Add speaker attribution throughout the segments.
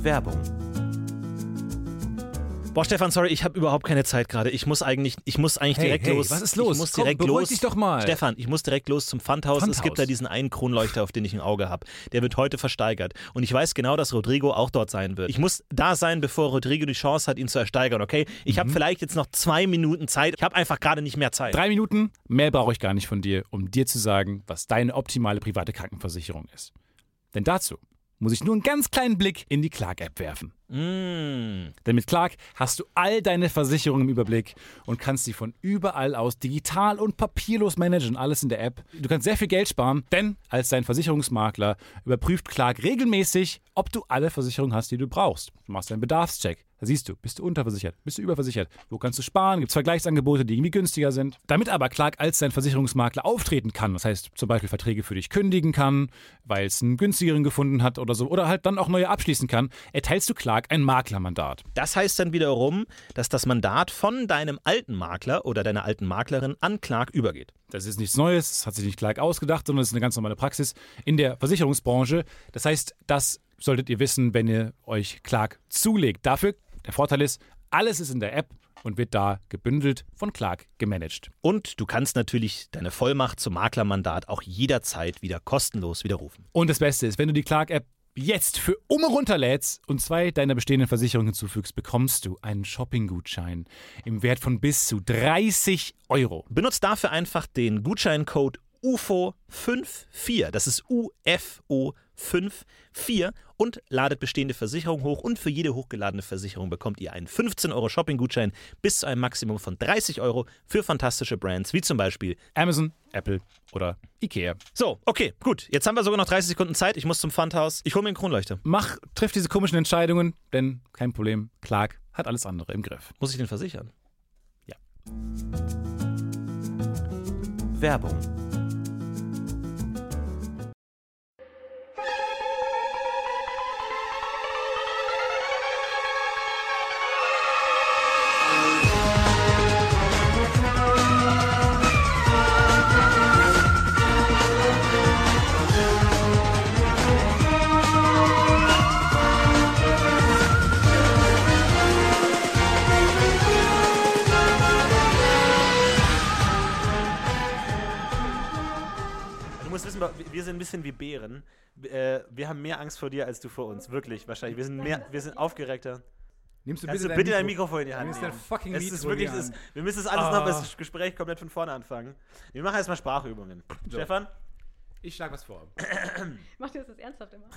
Speaker 1: Werbung. Boah, Stefan, sorry, ich habe überhaupt keine Zeit gerade. Ich muss eigentlich direkt los.
Speaker 2: Was ist los?
Speaker 1: Ich muss direkt los.
Speaker 2: Dich doch mal.
Speaker 1: Stefan, ich muss direkt los zum Pfandhaus. Es gibt da diesen einen Kronleuchter, auf den ich ein Auge habe. Der wird heute versteigert. Und ich weiß genau, dass Rodrigo auch dort sein wird. Ich muss da sein, bevor Rodrigo die Chance hat, ihn zu ersteigern, okay? Ich habe vielleicht jetzt noch 2 Minuten Zeit. Ich habe einfach gerade nicht mehr Zeit.
Speaker 2: 3 Minuten? Mehr brauche ich gar nicht von dir, um dir zu sagen, was deine optimale private Krankenversicherung ist. Denn dazu muss ich nur einen ganz kleinen Blick in die Clark-App werfen. Denn mit Clark hast du all deine Versicherungen im Überblick und kannst sie von überall aus digital und papierlos managen, alles in der App. Du kannst sehr viel Geld sparen, denn als dein Versicherungsmakler überprüft Clark regelmäßig, ob du alle Versicherungen hast, die du brauchst. Du machst einen Bedarfscheck. Da siehst du, bist du unterversichert, bist du überversichert, wo kannst du sparen, gibt es Vergleichsangebote, die irgendwie günstiger sind. Damit aber Clark als dein Versicherungsmakler auftreten kann, das heißt zum Beispiel Verträge für dich kündigen kann, weil es einen günstigeren gefunden hat oder so, oder halt dann auch neue abschließen kann, erteilst du Clark ein Maklermandat.
Speaker 1: Das heißt dann wiederum, dass das Mandat von deinem alten Makler oder deiner alten Maklerin an Clark übergeht.
Speaker 2: Das ist nichts Neues, das hat sich nicht Clark ausgedacht, sondern das ist eine ganz normale Praxis in der Versicherungsbranche. Das heißt, das solltet ihr wissen, wenn ihr euch Clark zulegt. Dafür, der Vorteil ist, alles ist in der App und wird da gebündelt von Clark gemanagt.
Speaker 1: Und du kannst natürlich deine Vollmacht zum Maklermandat auch jederzeit wieder kostenlos widerrufen.
Speaker 2: Und das Beste ist, wenn du die Clark-App jetzt für runterlädst und 2 deiner bestehenden Versicherungen hinzufügst, bekommst du einen Shopping-Gutschein im Wert von bis zu 30 €.
Speaker 1: Benutzt dafür einfach den Gutscheincode UFO54, das ist UFO54 und ladet bestehende Versicherungen hoch und für jede hochgeladene Versicherung bekommt ihr einen 15 € Shopping-Gutschein bis zu einem Maximum von 30 € für fantastische Brands wie zum Beispiel
Speaker 2: Amazon, Apple oder Ikea.
Speaker 1: So, okay, gut. Jetzt haben wir sogar noch 30 Sekunden Zeit. Ich muss zum Pfandhaus. Ich hole mir einen Kronleuchter.
Speaker 2: Triff diese komischen Entscheidungen, denn kein Problem, Clark hat alles andere im Griff.
Speaker 1: Muss ich den versichern?
Speaker 2: Ja.
Speaker 1: Werbung. Wir sind ein bisschen wie Bären. Wir haben mehr Angst vor dir als du vor uns. Wirklich, wahrscheinlich. Wir sind aufgeregter.
Speaker 2: Nimmst du
Speaker 1: bitte dein Mikrofon in die Hand? Wir müssen das alles noch das Gespräch komplett von vorne anfangen. Wir machen erstmal Sprachübungen. So. Stefan?
Speaker 2: Ich schlage was vor.
Speaker 3: Macht ihr das ernsthaft immer?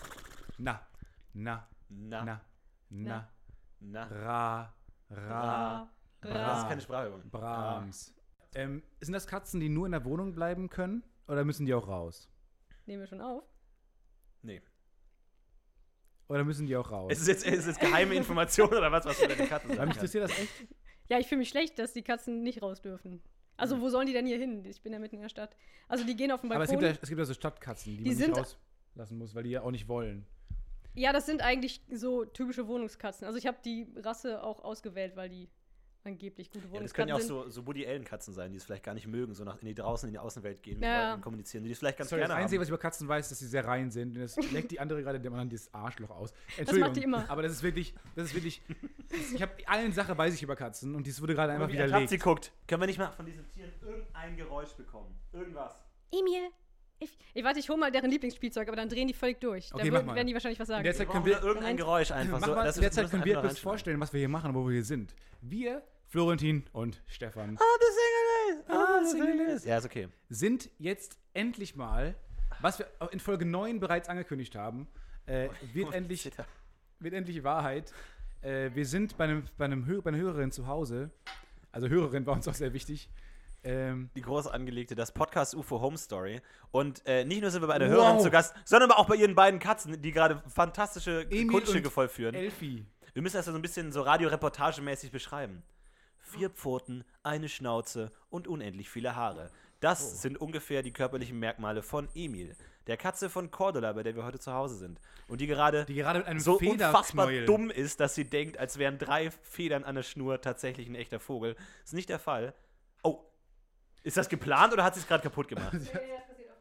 Speaker 2: Ra.
Speaker 1: Das ist keine Sprachübung.
Speaker 2: Brahms. Sind das Katzen, die nur in der Wohnung bleiben können? Oder müssen die auch raus?
Speaker 3: Nehmen wir schon auf?
Speaker 1: Nee.
Speaker 2: Oder müssen die auch raus?
Speaker 1: Ist jetzt geheime Information oder was du deine Katzen sagst?
Speaker 2: Mich interessiert das echt?
Speaker 3: Ja, ich fühle mich schlecht, dass die Katzen nicht raus dürfen. Also, wo sollen die denn hier hin? Ich bin ja mitten in der Stadt. Also, die gehen auf den Balkon.
Speaker 2: Aber es gibt ja so Stadtkatzen, die man nicht rauslassen muss, weil die ja auch nicht wollen.
Speaker 3: Ja, das sind eigentlich so typische Wohnungskatzen. Also, ich habe die Rasse auch ausgewählt, weil die angeblich gute Wohnungskatzen
Speaker 1: das können ja auch so Woody Allen-Katzen sein, die es vielleicht gar nicht mögen, so draußen in die Außenwelt gehen und kommunizieren, die es vielleicht ganz gerne haben.
Speaker 2: Das Einzige, was ich über Katzen weiß, ist, dass sie sehr rein sind. Und das leckt die andere gerade dem anderen das Arschloch aus.
Speaker 3: Das macht die immer.
Speaker 2: Aber das ist wirklich ich habe eine Sache weiß ich über Katzen und dies wurde gerade einfach widerlegt.
Speaker 1: Wenn sie guckt, können wir nicht mal von diesen Tieren irgendein Geräusch bekommen? Irgendwas.
Speaker 3: Emil! Ich hole mal deren Lieblingsspielzeug, aber dann drehen die völlig durch.
Speaker 2: Okay,
Speaker 3: da werden die wahrscheinlich was sagen.
Speaker 1: Derzeit können wir irgendein Geräusch einfach.
Speaker 2: Derzeit können wir uns vorstellen, was wir hier machen und wo wir hier sind. Wir, Florentin und Stefan.
Speaker 1: The Single List. Ja, ist okay.
Speaker 2: Sind jetzt endlich mal, was wir in Folge 9 bereits angekündigt haben, wird endlich Wahrheit. Wir sind bei einer Hörerin zu Hause. Also Hörerin war uns auch sehr wichtig.
Speaker 1: Die groß angelegte, das Podcast UFO Home Story. Und nicht nur sind wir bei einer Hörerin zu Gast, sondern aber auch bei ihren beiden Katzen, die gerade fantastische Kunststücke vollführen.
Speaker 2: Elfi.
Speaker 1: Wir müssen das ja so ein bisschen so radioreportagemäßig beschreiben. 4 Pfoten, eine Schnauze und unendlich viele Haare. Das sind ungefähr die körperlichen Merkmale von Emil, der Katze von Cordula, bei der wir heute zu Hause sind. Und die gerade
Speaker 2: mit einem
Speaker 1: so unfassbar dumm ist, dass sie denkt, als wären 3 Federn an der Schnur tatsächlich ein echter Vogel. Ist nicht der Fall. Oh, ist das geplant oder hat sie es gerade kaputt gemacht?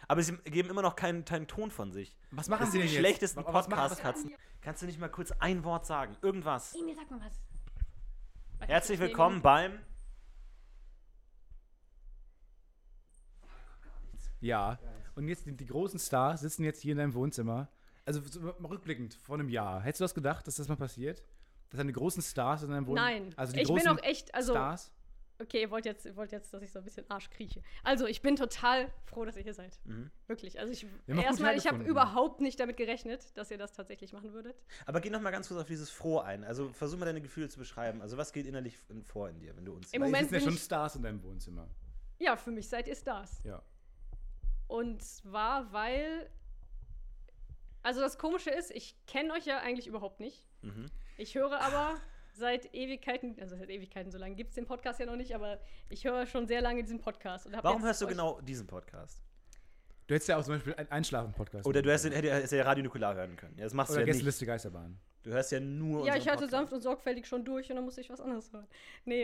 Speaker 1: Aber sie geben immer noch keinen Ton von sich.
Speaker 2: Was machen
Speaker 1: Das
Speaker 2: sie
Speaker 1: sind
Speaker 2: denn
Speaker 1: die
Speaker 2: jetzt?
Speaker 1: schlechtesten
Speaker 2: Was machen-
Speaker 1: Podcast-Katzen. Kannst du nicht mal kurz ein Wort sagen? Irgendwas.
Speaker 3: Emil, sag mal was.
Speaker 1: Herzlich willkommen beim...
Speaker 2: Ja. Und jetzt die großen Stars sitzen jetzt hier in deinem Wohnzimmer. Also so, mal rückblickend, vor einem Jahr. Hättest du das gedacht, dass das mal passiert? Dass deine großen Stars in deinem Wohnzimmer...
Speaker 3: Nein.
Speaker 2: Also die
Speaker 3: Ich bin
Speaker 2: großen
Speaker 3: auch echt, also
Speaker 2: Stars?
Speaker 3: okay, ihr wollt jetzt, dass ich so ein bisschen Arsch krieche. Also, ich bin total froh, dass ihr hier seid. Wirklich. Also,
Speaker 2: Wir haben auch
Speaker 3: erstmal,
Speaker 2: gut
Speaker 3: ich habe
Speaker 2: hergefunden.
Speaker 3: überhaupt nicht damit gerechnet, dass ihr das tatsächlich machen würdet.
Speaker 1: Aber geh noch mal ganz kurz auf dieses Froh ein. Also versuch mal deine Gefühle zu beschreiben. Also was geht innerlich vor in dir, wenn du uns...
Speaker 3: Im
Speaker 2: Weil
Speaker 3: Moment
Speaker 2: sitzen ja
Speaker 3: bin
Speaker 2: schon
Speaker 3: ich-
Speaker 2: Stars in deinem Wohnzimmer.
Speaker 3: Ja, für mich seid ihr Stars.
Speaker 2: Ja.
Speaker 3: Und zwar, weil. Also, das Komische ist, ich kenne euch ja eigentlich überhaupt nicht. Ich höre aber seit Ewigkeiten, so lange gibt es den Podcast ja noch nicht, aber ich höre schon sehr lange diesen Podcast. Und hab
Speaker 1: Warum
Speaker 3: jetzt
Speaker 1: hörst du
Speaker 3: euch-
Speaker 1: genau diesen Podcast?
Speaker 2: Du hättest ja auch zum Beispiel einen Einschlafen-Podcast.
Speaker 1: Oder du hättest ja Radio Nukular hören können. Ja, das machst du
Speaker 2: Oder
Speaker 1: ja nicht.
Speaker 2: Gästeliste Geisterbahn.
Speaker 1: Du hörst ja nur
Speaker 3: Ja,
Speaker 1: unseren
Speaker 3: ich hörte
Speaker 1: Podcast.
Speaker 3: sanft und sorgfältig schon durch und dann musste ich was anderes hören. Nee,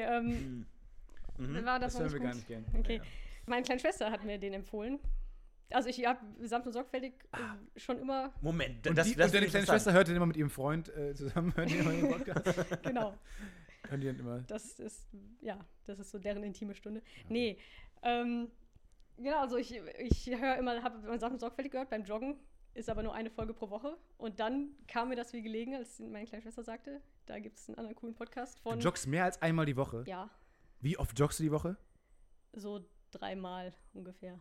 Speaker 3: war das
Speaker 2: Das
Speaker 3: noch
Speaker 2: hören wir
Speaker 3: nicht
Speaker 2: gar
Speaker 3: gut?
Speaker 2: nicht gern.
Speaker 3: Okay.
Speaker 1: Ja.
Speaker 3: Meine kleine Schwester hat mir den empfohlen. Also ich habe sanft und sorgfältig schon immer,
Speaker 1: Moment,
Speaker 2: Und,
Speaker 1: das
Speaker 2: und
Speaker 1: finde
Speaker 2: deine
Speaker 1: ich
Speaker 2: kleine
Speaker 1: interessant.
Speaker 2: Schwester hört den immer mit ihrem Freund zusammen, hören die immer den Podcast.
Speaker 3: genau,
Speaker 2: Hören die dann immer.
Speaker 3: das ist so deren intime Stunde. Nee, genau, also ich höre immer, habe sanft und sorgfältig gehört beim Joggen, ist aber nur eine Folge pro Woche. Und dann kam mir das wie gelegen, als meine kleine Schwester sagte, da gibt es einen anderen coolen Podcast
Speaker 2: Du
Speaker 3: von,
Speaker 2: joggst mehr als einmal die Woche.
Speaker 3: ja,
Speaker 2: Wie oft joggst du die Woche?
Speaker 3: so 3-mal ungefähr.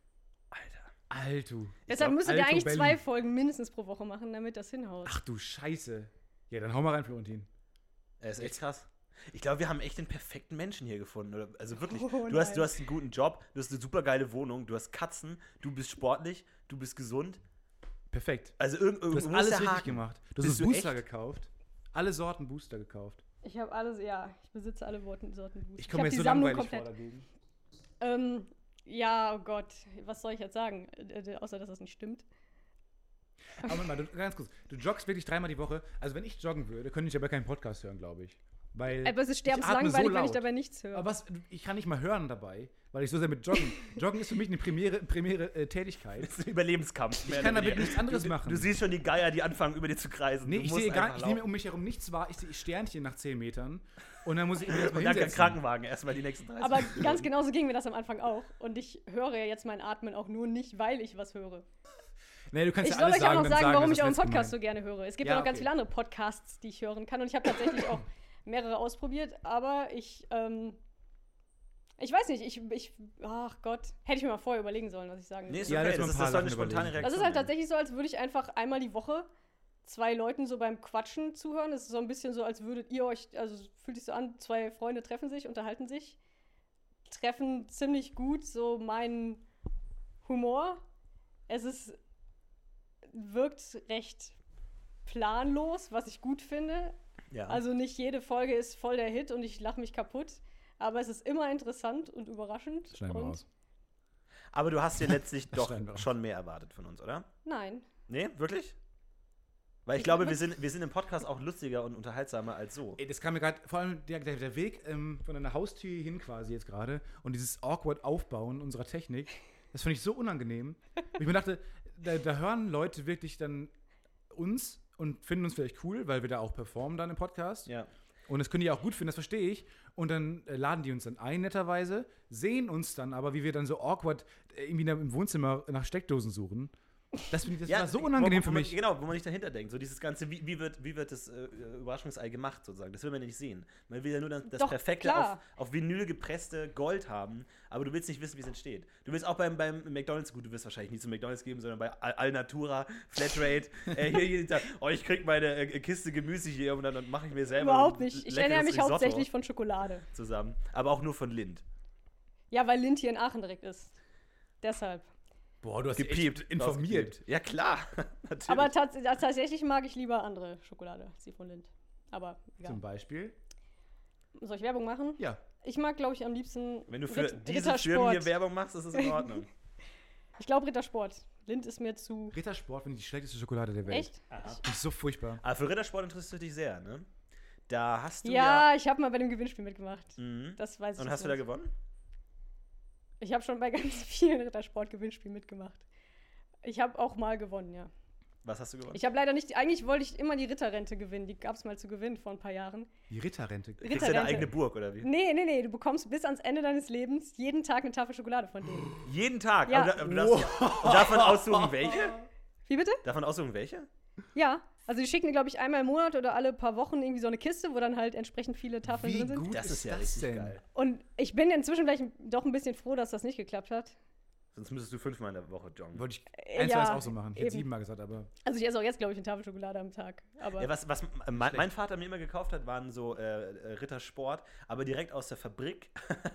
Speaker 2: Alter.
Speaker 3: Deshalb müsstet ihr
Speaker 2: Alto
Speaker 3: eigentlich
Speaker 2: Belli.
Speaker 3: 2 Folgen mindestens pro Woche machen, damit das hinhaut.
Speaker 2: Ach du Scheiße. Ja, dann hau mal rein, Florentin.
Speaker 1: Das ist echt krass. Ich glaube, wir haben echt den perfekten Menschen hier gefunden. Oder? Also wirklich,
Speaker 3: Oh,
Speaker 1: du hast
Speaker 3: nein.
Speaker 1: einen guten Job, du hast eine super geile Wohnung, du hast Katzen, du bist sportlich, du bist gesund.
Speaker 2: Perfekt.
Speaker 1: Also
Speaker 2: Du
Speaker 1: irgendwo
Speaker 2: hast
Speaker 1: ist
Speaker 2: alles
Speaker 1: der
Speaker 2: richtig
Speaker 1: Haken.
Speaker 2: gemacht. Du
Speaker 1: Bist
Speaker 2: hast
Speaker 1: du
Speaker 2: Booster
Speaker 1: echt?
Speaker 2: gekauft. Alle Sorten Booster gekauft.
Speaker 3: Ich habe alles, ja, ich besitze alle Sorten Booster.
Speaker 2: Ich komme
Speaker 3: hab
Speaker 2: mir
Speaker 3: die
Speaker 2: so
Speaker 3: Sammlung
Speaker 2: langweilig vor
Speaker 3: komplett.
Speaker 2: dagegen.
Speaker 3: Ja, oh Gott, was soll ich jetzt sagen? Außer, dass das nicht stimmt.
Speaker 2: Aber Moment mal, ganz kurz. Du joggst wirklich 3-mal die Woche. Also wenn ich joggen würde, könnte ich aber keinen Podcast hören, glaube ich. Weil
Speaker 3: Aber es ist
Speaker 2: ich atme
Speaker 3: sterbenslangweilig,
Speaker 2: so
Speaker 3: wenn ich
Speaker 2: laut.
Speaker 3: dabei nichts höre.
Speaker 2: Aber ich kann nicht mal hören dabei, weil ich so sehr mit Joggen. Joggen ist für mich eine primäre Tätigkeit.
Speaker 1: Das ist ein Überlebenskampf.
Speaker 2: Ich kann damit nichts anderes machen.
Speaker 1: Du siehst schon die Geier, die anfangen, über dir zu kreisen.
Speaker 2: Nee,
Speaker 1: Du
Speaker 2: ich
Speaker 1: musst
Speaker 2: sehe gar
Speaker 1: einfach
Speaker 2: ich nehme
Speaker 1: laufen.
Speaker 2: um mich herum nichts wahr. Ich sehe Sternchen nach 10 Metern. Und dann muss ich mir erstmal
Speaker 1: Und dann kein
Speaker 2: hinsetzen.
Speaker 1: Krankenwagen, erstmal die nächsten 30
Speaker 3: Aber
Speaker 1: Minuten.
Speaker 3: ganz genauso ging mir das am Anfang auch. Und ich höre ja jetzt mein Atmen auch nur nicht, weil ich was höre.
Speaker 2: Nee, du kannst
Speaker 3: Ich
Speaker 2: ja
Speaker 3: soll
Speaker 2: alles
Speaker 3: euch auch noch
Speaker 2: dann
Speaker 3: sagen, warum
Speaker 2: das
Speaker 3: ich euren
Speaker 2: ist nett
Speaker 3: Podcast so
Speaker 2: gemeint.
Speaker 3: gerne höre. Es gibt
Speaker 2: Ja,
Speaker 3: ja noch ganz
Speaker 2: okay.
Speaker 3: viele andere Podcasts, die ich hören kann. Und ich habe tatsächlich auch mehrere ausprobiert. Aber ich weiß nicht, ach Gott, hätte ich mir mal vorher überlegen sollen, was ich sagen
Speaker 1: Nee, ist
Speaker 3: will.
Speaker 2: Ja,
Speaker 1: okay,
Speaker 2: lass mal
Speaker 1: das
Speaker 2: ein paar
Speaker 1: ist doch eine
Speaker 2: Sachen
Speaker 1: spontane
Speaker 2: überlegen.
Speaker 1: Reaktion.
Speaker 3: Das ist halt tatsächlich so, als würde ich einfach einmal die Woche 2 Leuten so beim Quatschen zuhören. Es ist so ein bisschen so, als würdet ihr euch, also fühlt sich so an, 2 Freunde treffen sich, unterhalten sich, treffen ziemlich gut so meinen Humor. Wirkt recht planlos, was ich gut finde.
Speaker 1: Ja.
Speaker 3: Also nicht jede Folge ist voll der Hit und ich lache mich kaputt. Aber es ist immer interessant und überraschend.
Speaker 2: Schneiden wir
Speaker 3: und
Speaker 2: raus.
Speaker 1: Aber du hast dir letztlich doch
Speaker 2: schneiden wir raus.
Speaker 1: schon mehr erwartet von uns, oder?
Speaker 3: Nein.
Speaker 1: Nee, wirklich? Weil ich glaube, wir sind im Podcast auch lustiger und unterhaltsamer als so.
Speaker 2: Ey, das kam mir gerade, vor allem der Weg von deiner Haustür hin quasi jetzt gerade und dieses awkward Aufbauen unserer Technik, das fand ich so unangenehm. Und ich mir dachte, da hören Leute wirklich dann uns und finden uns vielleicht cool, weil wir da auch performen dann im Podcast.
Speaker 1: Ja.
Speaker 2: Und das können die auch gut finden, das verstehe ich. Und dann laden die uns dann ein, netterweise, sehen uns dann aber, wie wir dann so awkward irgendwie im Wohnzimmer nach Steckdosen suchen. Das war so unangenehm für mich.
Speaker 1: Genau, wo man nicht dahinter denkt. So dieses Ganze, wie wird das Überraschungsei gemacht, sozusagen. Das will man ja nicht sehen. Man will ja nur das
Speaker 3: Doch,
Speaker 1: perfekte
Speaker 3: klar.
Speaker 1: auf Vinyl gepresste Gold haben, aber du willst nicht wissen, wie es entsteht. Du willst auch beim McDonald's, gut, du wirst wahrscheinlich nicht zu McDonald's geben, sondern bei Alnatura, Flatrate, ich krieg meine Kiste Gemüse hier und dann mache ich mir selber
Speaker 3: Überhaupt
Speaker 1: ein
Speaker 3: nicht. Ich
Speaker 1: leckeres
Speaker 3: ernähre mich
Speaker 1: Risotto
Speaker 3: hauptsächlich von Schokolade.
Speaker 1: zusammen. Aber auch nur von Lind.
Speaker 3: Ja, weil Lind hier in Aachen direkt ist. Deshalb.
Speaker 2: Boah, du hast
Speaker 1: Gepiept.
Speaker 2: echt informiert.
Speaker 1: Gepiept. Ja, klar. Natürlich.
Speaker 3: Aber tatsächlich mag ich lieber andere Schokolade als die von Lind. Aber egal.
Speaker 2: Zum Beispiel.
Speaker 3: Soll ich Werbung machen?
Speaker 2: Ja.
Speaker 3: Ich mag, glaube ich, am liebsten
Speaker 1: Wenn du für diese
Speaker 3: Rittersport.
Speaker 1: Firmen hier Werbung machst, ist es in Ordnung.
Speaker 3: Ich glaube Rittersport. Lind ist mir zu...
Speaker 2: Rittersport finde ich die schlechteste Schokolade der Welt.
Speaker 3: Echt?
Speaker 2: Die ist so furchtbar.
Speaker 1: Aber für Rittersport interessierst du dich sehr, ne? Da hast du
Speaker 3: Ja, ich habe mal bei dem Gewinnspiel mitgemacht.
Speaker 1: Mhm.
Speaker 3: Das weiß ich
Speaker 1: Und
Speaker 3: jetzt
Speaker 1: hast du da
Speaker 3: nicht.
Speaker 1: gewonnen?
Speaker 3: Ich habe schon bei ganz vielen Rittersport-Gewinnspielen mitgemacht. Ich habe auch mal gewonnen, ja.
Speaker 1: Was hast du gewonnen?
Speaker 3: Ich habe leider nicht, eigentlich wollte ich immer die Ritterrente gewinnen. Die gab es mal zu gewinnen vor ein paar Jahren.
Speaker 2: Die Ritterrente?
Speaker 1: Kriegst du deine eigene Burg, oder wie?
Speaker 3: Nee. Du bekommst bis ans Ende deines Lebens jeden Tag eine Tafel Schokolade von denen.
Speaker 1: Jeden Tag?
Speaker 3: Ja.
Speaker 1: Aber du darfst davon aussuchen, welche?
Speaker 3: Wie bitte?
Speaker 1: Davon aussuchen, welche?
Speaker 3: Ja. Also die schicken dir, glaube ich, einmal im Monat oder alle paar Wochen irgendwie so eine Kiste, wo dann halt entsprechend viele Tafeln drin sind.
Speaker 2: Wie gut
Speaker 1: Das ist ja
Speaker 2: das
Speaker 1: richtig
Speaker 2: denn?
Speaker 1: geil.
Speaker 3: Und ich bin inzwischen vielleicht doch ein bisschen froh, dass das nicht geklappt hat.
Speaker 1: Sonst müsstest du 5-mal in der Woche joggen.
Speaker 2: Wollte ich 1 auch so machen. Ich hätte
Speaker 3: eben.
Speaker 2: 7-mal gesagt, aber...
Speaker 3: Also ich esse auch jetzt, glaube ich, eine Tafel Schokolade am Tag. Aber
Speaker 1: Ja, was mein Vater mir immer gekauft hat, waren so Rittersport, aber direkt aus der Fabrik.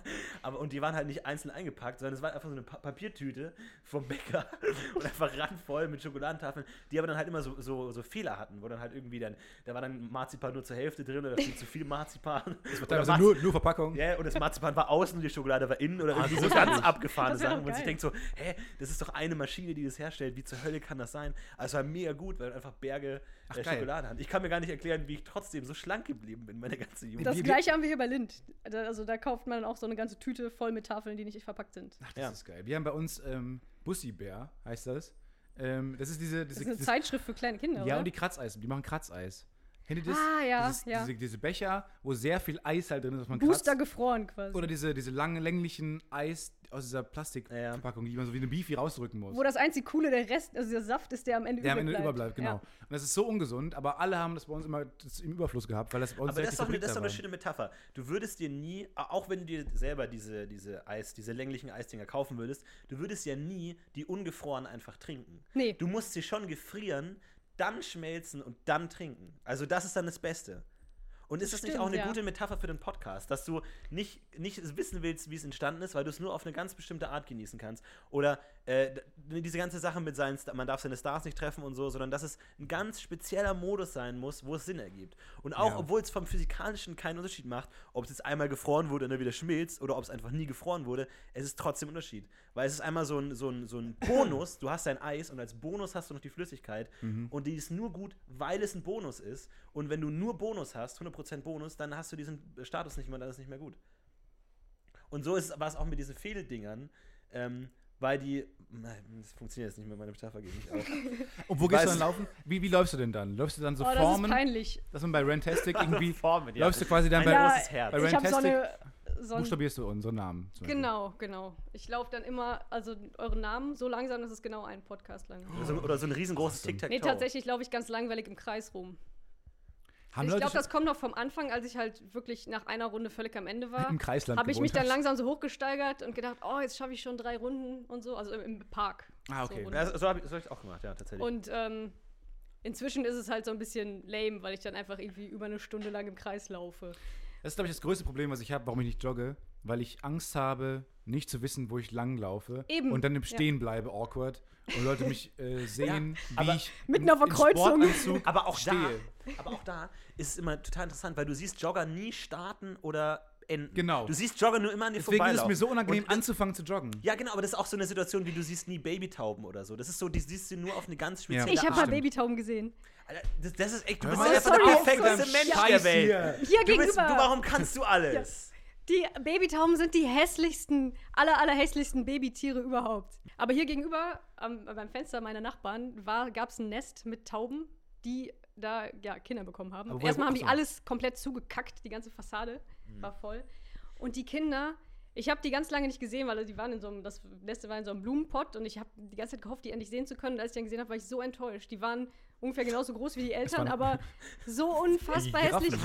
Speaker 1: Und die waren halt nicht einzeln eingepackt, sondern es war einfach so eine Papiertüte vom Bäcker und einfach randvoll mit Schokoladentafeln, die aber dann halt immer so Fehler hatten, wo dann halt irgendwie da war dann Marzipan nur zur Hälfte drin oder viel zu viel Marzipan.
Speaker 2: Das war nur Verpackung.
Speaker 1: Ja, und das Marzipan war außen und die Schokolade war innen oder irgendwie so ganz abgefahrene
Speaker 3: Das wär doch
Speaker 1: Sachen, wo man sich
Speaker 3: geil.
Speaker 1: denkt so, das ist doch eine Maschine, die das herstellt, wie zur Hölle kann das sein? Also es war mega gut, weil einfach Berge
Speaker 2: geil.
Speaker 1: Schokolade hat. Ich kann mir gar nicht erklären, wie ich trotzdem so schlank geblieben bin, meine ganze Jugend.
Speaker 3: das Gleiche haben wir hier bei Lind. Also da kauft man dann auch so eine ganze Tüte voll mit Tafeln, die nicht verpackt sind.
Speaker 2: Ach, das ist geil. Wir haben bei uns Bussi-Bär, heißt das. Das ist diese...
Speaker 3: Das ist eine Zeitschrift für kleine Kinder,
Speaker 2: Ja,
Speaker 3: oder?
Speaker 2: und die Kratzeis, die machen Kratzeis. Kennt ihr das?
Speaker 3: Ah, ja.
Speaker 2: Diese Becher, wo sehr viel Eis halt drin ist, was man
Speaker 3: Booster
Speaker 2: kratzt.
Speaker 3: gefroren quasi.
Speaker 2: Oder diese langen, länglichen Eis aus dieser Plastikverpackung, die man so wie eine Beefy rausdrücken muss.
Speaker 3: Wo das einzig Coole, der Rest, also der Saft ist, der am Ende
Speaker 2: Der am
Speaker 3: übrig
Speaker 2: Ende
Speaker 3: bleibt.
Speaker 2: überbleibt, genau.
Speaker 3: Ja.
Speaker 2: Und das ist so ungesund, aber alle haben das bei uns immer im Überfluss gehabt, weil das bei uns
Speaker 1: Aber das ist doch
Speaker 2: selten
Speaker 1: eine schöne Metapher. Du würdest dir nie, auch wenn du dir selber diese länglichen Eisdinger kaufen würdest, du würdest ja nie die ungefroren einfach trinken.
Speaker 3: Nee.
Speaker 1: Du musst sie schon gefrieren, dann schmelzen und dann trinken. Also das ist dann das Beste. Und ist das nicht auch eine
Speaker 3: ja.
Speaker 1: gute Metapher für den Podcast, dass du nicht wissen willst, wie es entstanden ist, weil du es nur auf eine ganz bestimmte Art genießen kannst? Oder diese ganze Sache mit man darf seine Stars nicht treffen und so, sondern dass es ein ganz spezieller Modus sein muss, wo es Sinn ergibt. Und auch, obwohl es vom Physikalischen keinen Unterschied macht, ob es jetzt einmal gefroren wurde und dann wieder schmilzt oder ob es einfach nie gefroren wurde, es ist trotzdem ein Unterschied. Weil es ist einmal so ein Bonus, du hast dein Eis und als Bonus hast du noch die Flüssigkeit und die ist nur gut, weil es ein Bonus ist. Und wenn du nur Bonus hast, 100% Bonus, dann hast du diesen Status nicht mehr, dann ist es nicht mehr gut. Und so war es auch mit diesen Fehldingern, weil das funktioniert jetzt nicht mehr, meine Metapher geht nicht auf.
Speaker 2: Und wo gehst du dann laufen? Wie läufst du denn dann? Läufst du dann so
Speaker 3: Das
Speaker 2: Formen?
Speaker 3: ist peinlich.
Speaker 2: Dass man bei Rantastic irgendwie...
Speaker 1: Formen, ja.
Speaker 2: Läufst du quasi dann
Speaker 1: Ein
Speaker 2: bei...
Speaker 1: großes Herz.
Speaker 2: Bei
Speaker 3: Ich habe
Speaker 2: Rantastic
Speaker 3: so ein
Speaker 2: buchstabierst du unseren Namen. zum Beispiel.
Speaker 3: Genau. Ich laufe dann immer, also euren Namen so langsam, dass es genau ein Podcast lang ist.
Speaker 1: Oder so ein riesengroßes Tic-Tac-Toe.
Speaker 3: Nee, tatsächlich laufe ich ganz langweilig im Kreis rum.
Speaker 2: Haben
Speaker 3: Ich
Speaker 2: Leute
Speaker 3: glaube, das kommt noch vom Anfang, als ich halt wirklich nach einer Runde völlig am Ende war.
Speaker 2: im Kreisland
Speaker 3: Habe ich mich
Speaker 2: gewohnt
Speaker 3: dann
Speaker 2: hast.
Speaker 3: langsam so hochgesteigert und gedacht, oh, jetzt schaffe ich schon 3 Runden und so, also im Park.
Speaker 2: Ah, okay.
Speaker 3: So
Speaker 1: Ja, so hab ich auch gemacht, ja, tatsächlich.
Speaker 3: und inzwischen ist es halt so ein bisschen lame, weil ich dann einfach irgendwie über eine Stunde lang im Kreis laufe.
Speaker 2: Das ist, glaube ich, das größte Problem, was ich habe, warum ich nicht jogge. Weil ich Angst habe, nicht zu wissen, wo ich lang laufe.
Speaker 3: Eben,
Speaker 2: Und dann im
Speaker 3: ja.
Speaker 2: Stehen bleibe, awkward. Und Leute mich sehen, wie
Speaker 1: aber
Speaker 2: ich
Speaker 3: mitten auf der Kreuzung.
Speaker 2: Sportanzug
Speaker 1: aber auch
Speaker 2: stehe.
Speaker 1: da ist es immer total interessant, weil du siehst Jogger nie starten oder enden.
Speaker 2: Genau.
Speaker 1: Du siehst Jogger nur immer an dir
Speaker 2: Deswegen ist es
Speaker 1: vorbeilaufen.
Speaker 2: mir so unangenehm,
Speaker 1: Und das-
Speaker 2: anzufangen zu joggen.
Speaker 1: Ja, genau, aber das ist auch so eine Situation, wie du siehst nie Babytauben oder so. Das ist so, die siehst du nur auf eine ganz spezielle
Speaker 3: Ich habe
Speaker 1: Art.
Speaker 3: mal Babytauben gesehen.
Speaker 1: Alter, das ist echt, du
Speaker 2: Hör
Speaker 1: bist
Speaker 2: mal
Speaker 1: einfach
Speaker 3: sorry,
Speaker 1: der
Speaker 3: sorry.
Speaker 1: perfekteste Mensch der
Speaker 2: Scheiß
Speaker 1: Welt.
Speaker 2: hier.
Speaker 3: Hier
Speaker 1: Du
Speaker 3: gegenüber.
Speaker 1: warum kannst du alles?
Speaker 3: Die Babytauben sind die hässlichsten, allerhässlichsten Babytiere überhaupt. Aber hier gegenüber, beim Fenster meiner Nachbarn, gab es ein Nest mit Tauben, die da Kinder bekommen haben.
Speaker 2: Aber woher
Speaker 3: Erstmal haben
Speaker 2: kommt
Speaker 3: die
Speaker 2: das?
Speaker 3: alles komplett zugekackt, die ganze Fassade war voll. Und die Kinder, ich habe die ganz lange nicht gesehen, weil die waren das Nest war in so einem Blumenpott und ich habe die ganze Zeit gehofft, die endlich sehen zu können. Und als ich dann gesehen habe, war ich so enttäuscht. Die waren ungefähr genauso groß wie die Eltern, aber so unfassbar hässlich.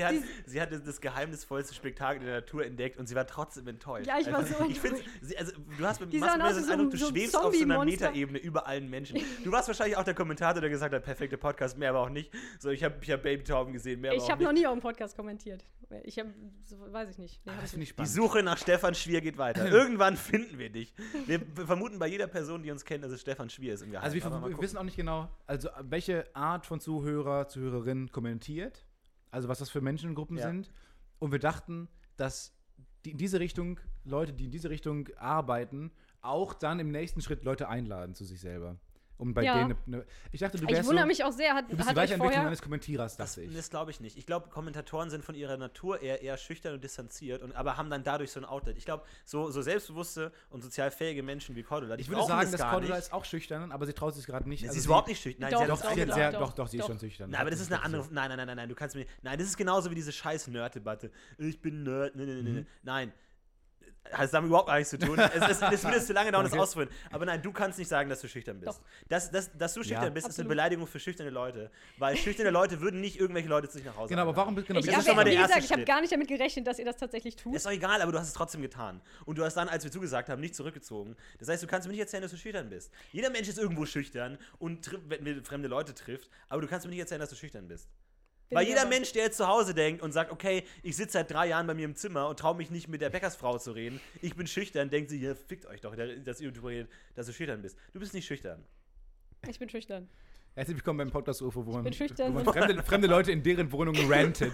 Speaker 1: Sie hat das geheimnisvollste Spektakel der Natur entdeckt und sie war trotzdem enttäuscht.
Speaker 3: Ja, ich war so
Speaker 1: Ich finde, du hast
Speaker 3: Die
Speaker 1: machst
Speaker 3: sahen
Speaker 1: mir
Speaker 3: aus
Speaker 1: den
Speaker 3: wie so
Speaker 1: Eindruck,
Speaker 3: ein-
Speaker 1: du
Speaker 3: so ein
Speaker 1: schwebst auf so einer
Speaker 3: Zombie-Monster.
Speaker 1: Metaebene über allen Menschen. Du warst wahrscheinlich auch der Kommentator, der gesagt hat, perfekte Podcast, mehr aber auch nicht. So, ich hab Babytauben gesehen, mehr aber
Speaker 3: Ich
Speaker 1: auch
Speaker 3: habe
Speaker 1: nicht.
Speaker 3: noch nie auf dem Podcast kommentiert. Ich habe, weiß ich nicht. Nee, hab
Speaker 2: Das
Speaker 3: ich
Speaker 2: finde ich
Speaker 3: nicht.
Speaker 1: Die
Speaker 2: spannend.
Speaker 1: Suche nach Stefan Schwier geht weiter. Irgendwann finden wir dich. Wir vermuten bei jeder Person, die uns kennt, dass es Stefan Schwier ist im Geheimen.
Speaker 2: Also wir
Speaker 1: Aber mal gucken.
Speaker 2: wissen auch nicht genau, also welche Art von Zuhörerin kommentiert, also was das für Menschengruppen
Speaker 1: Ja.
Speaker 2: sind. Und wir dachten, dass die in diese Richtung, Leute, die in diese Richtung arbeiten, auch dann im nächsten Schritt Leute einladen zu sich selber. um bei denen ich dachte, du wärst
Speaker 3: Ich wundere mich auch sehr,
Speaker 2: du bist die Weiterentwicklung eines Kommentierers, dachte ich.
Speaker 1: Das glaube ich nicht. Ich glaube, Kommentatoren sind von ihrer Natur eher schüchtern und distanziert, aber haben dann dadurch so ein Outlet. Ich glaube, so selbstbewusste und sozial fähige Menschen wie Cordula,
Speaker 2: ich würde sagen, dass Cordula ist auch schüchtern, aber sie traut sich gerade nicht.
Speaker 1: Sie ist überhaupt nicht schüchtern. Nein,
Speaker 2: doch, sie ist schon schüchtern.
Speaker 1: Nein, aber das ist eine andere. Nein, du kannst mir. Nein, das ist genauso wie diese scheiß Nerd-Debatte. Ich bin Nerd. Nein. Das hat damit überhaupt gar nichts zu tun. Es würde zu lange dauern, das auszuführen. Aber nein, du kannst nicht sagen, dass du schüchtern bist. Dass du schüchtern bist, ist eine Beleidigung für schüchterne Leute. Weil schüchterne Leute würden nicht irgendwelche Leute zu sich nach Hause
Speaker 2: aber warum bist du
Speaker 3: ich habe gar nicht damit gerechnet, dass ihr das tatsächlich tut.
Speaker 1: Ist doch egal, aber du hast es trotzdem getan. Und du hast dann, als wir zugesagt haben, nicht zurückgezogen. Das heißt, du kannst mir nicht erzählen, dass du schüchtern bist. Jeder Mensch ist irgendwo schüchtern und wenn fremde Leute trifft, aber du kannst mir nicht erzählen, dass du schüchtern bist. Weil jeder Mensch, der jetzt zu Hause denkt und sagt, okay, ich sitze seit 3 Jahren bei mir im Zimmer und traue mich nicht mit der Bäckersfrau zu reden, ich bin schüchtern, denkt sie, ja, fickt euch doch, dass ihr darüber redet, dass du schüchtern bist. Du bist nicht schüchtern.
Speaker 3: Ich bin schüchtern.
Speaker 2: Herzlich willkommen beim Podcast-UFO, wo man
Speaker 3: fremde
Speaker 2: Leute in deren Wohnungen rantet.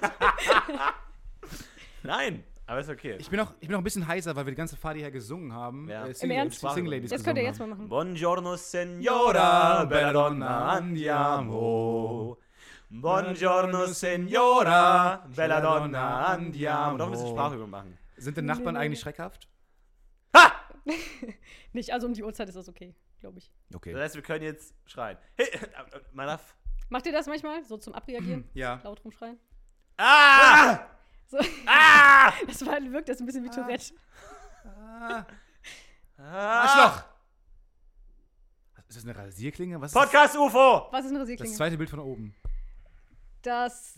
Speaker 1: Nein, aber ist okay.
Speaker 2: Ich bin noch ein bisschen heiser, weil wir die ganze Fahrt hierher gesungen haben.
Speaker 1: Ja.
Speaker 3: Im Ernst?
Speaker 2: Single Ladies
Speaker 3: das könnt ihr jetzt mal machen.
Speaker 1: Buongiorno, Signora, bella donna, andiamo. Buongiorno, Signora, bella donna, andiamo. Doch ein bisschen Sprachübung machen.
Speaker 2: Sind denn Nachbarn eigentlich schreckhaft?
Speaker 1: Ha!
Speaker 3: Nicht, also um die Uhrzeit ist das okay, glaube ich.
Speaker 2: Okay.
Speaker 1: Das heißt, wir können jetzt schreien. Hey,
Speaker 3: Macht ihr das manchmal, so zum Abreagieren?
Speaker 2: Ja.
Speaker 3: Laut rumschreien?
Speaker 1: Ah!
Speaker 3: So.
Speaker 1: Ah!
Speaker 3: Wirkt das ein bisschen wie Tourette.
Speaker 2: Arschloch! Ist das eine Rasierklinge?
Speaker 1: Podcast-UFO!
Speaker 3: Was ist eine Rasierklinge?
Speaker 2: Das zweite Bild von oben.
Speaker 3: Das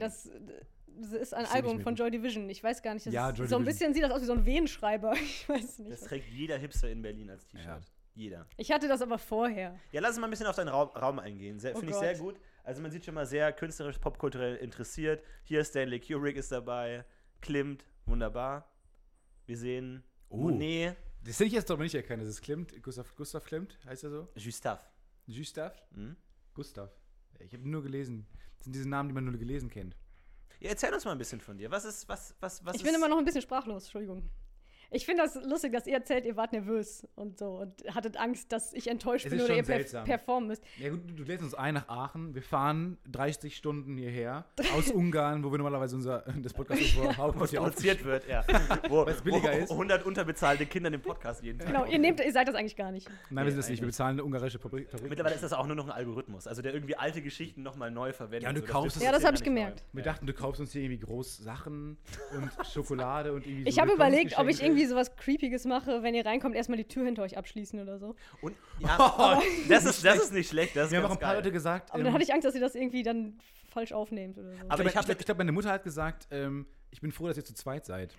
Speaker 3: ist ein Album von Joy Division. Ich weiß gar nicht. So ein bisschen sieht das aus wie so ein Venenschreiber. Ich weiß nicht.
Speaker 1: Das trägt jeder Hipster in Berlin als T-Shirt. Ja. Jeder.
Speaker 3: Ich hatte das aber vorher.
Speaker 1: Ja, lass uns mal ein bisschen auf deinen Raum eingehen. Finde ich sehr gut. Also man sieht schon mal sehr künstlerisch, popkulturell interessiert. Hier Stanley Kubrick ist dabei. Klimt, wunderbar. Wir sehen Monet.
Speaker 2: Das hätte ich jetzt doch nicht erkennen. Das ist Klimt. Gustav Klimt, heißt er so?
Speaker 1: Gustave.
Speaker 2: Gustav. Ich habe nur gelesen. Das sind diese Namen, die man nur gelesen kennt.
Speaker 1: Ja, erzähl uns mal ein bisschen von dir. Was
Speaker 3: Ich bin immer noch ein bisschen sprachlos, Entschuldigung. Ich finde das lustig, dass ihr erzählt, ihr wart nervös und so und hattet Angst, dass ich enttäuscht bin oder ihr performen müsst.
Speaker 2: Ja gut, du lädst uns ein nach Aachen. Wir fahren 30 Stunden hierher aus Ungarn, wo wir normalerweise das Podcast
Speaker 1: Hauptquartier produziert wird, ja. Wo es billiger ist. 100 unterbezahlte Kinder den Podcast jeden Tag.
Speaker 3: Genau, ihr seid das eigentlich gar nicht.
Speaker 2: Nein, wir sind das nicht. Wir bezahlen eine ungarische Fabrik.
Speaker 1: Mittlerweile ist das auch nur noch ein Algorithmus, also der irgendwie alte Geschichten nochmal neu verwendet.
Speaker 2: Ja, du kaufst
Speaker 3: es. Ja, das habe ich gemerkt.
Speaker 2: Wir dachten, du kaufst uns hier irgendwie groß Sachen und Schokolade und irgendwie so.
Speaker 3: Ich habe überlegt, ob ich irgendwie sowas Creepiges mache, wenn ihr reinkommt, erstmal die Tür hinter euch abschließen oder so.
Speaker 1: Und ja, das ist nicht schlecht. Das ist
Speaker 2: mir haben auch ein paar Leute gesagt.
Speaker 3: Aber dann hatte ich Angst, dass ihr das irgendwie dann falsch aufnehmt oder so.
Speaker 2: Aber ich glaube, meine Mutter hat gesagt, ich bin froh, dass ihr zu zweit seid.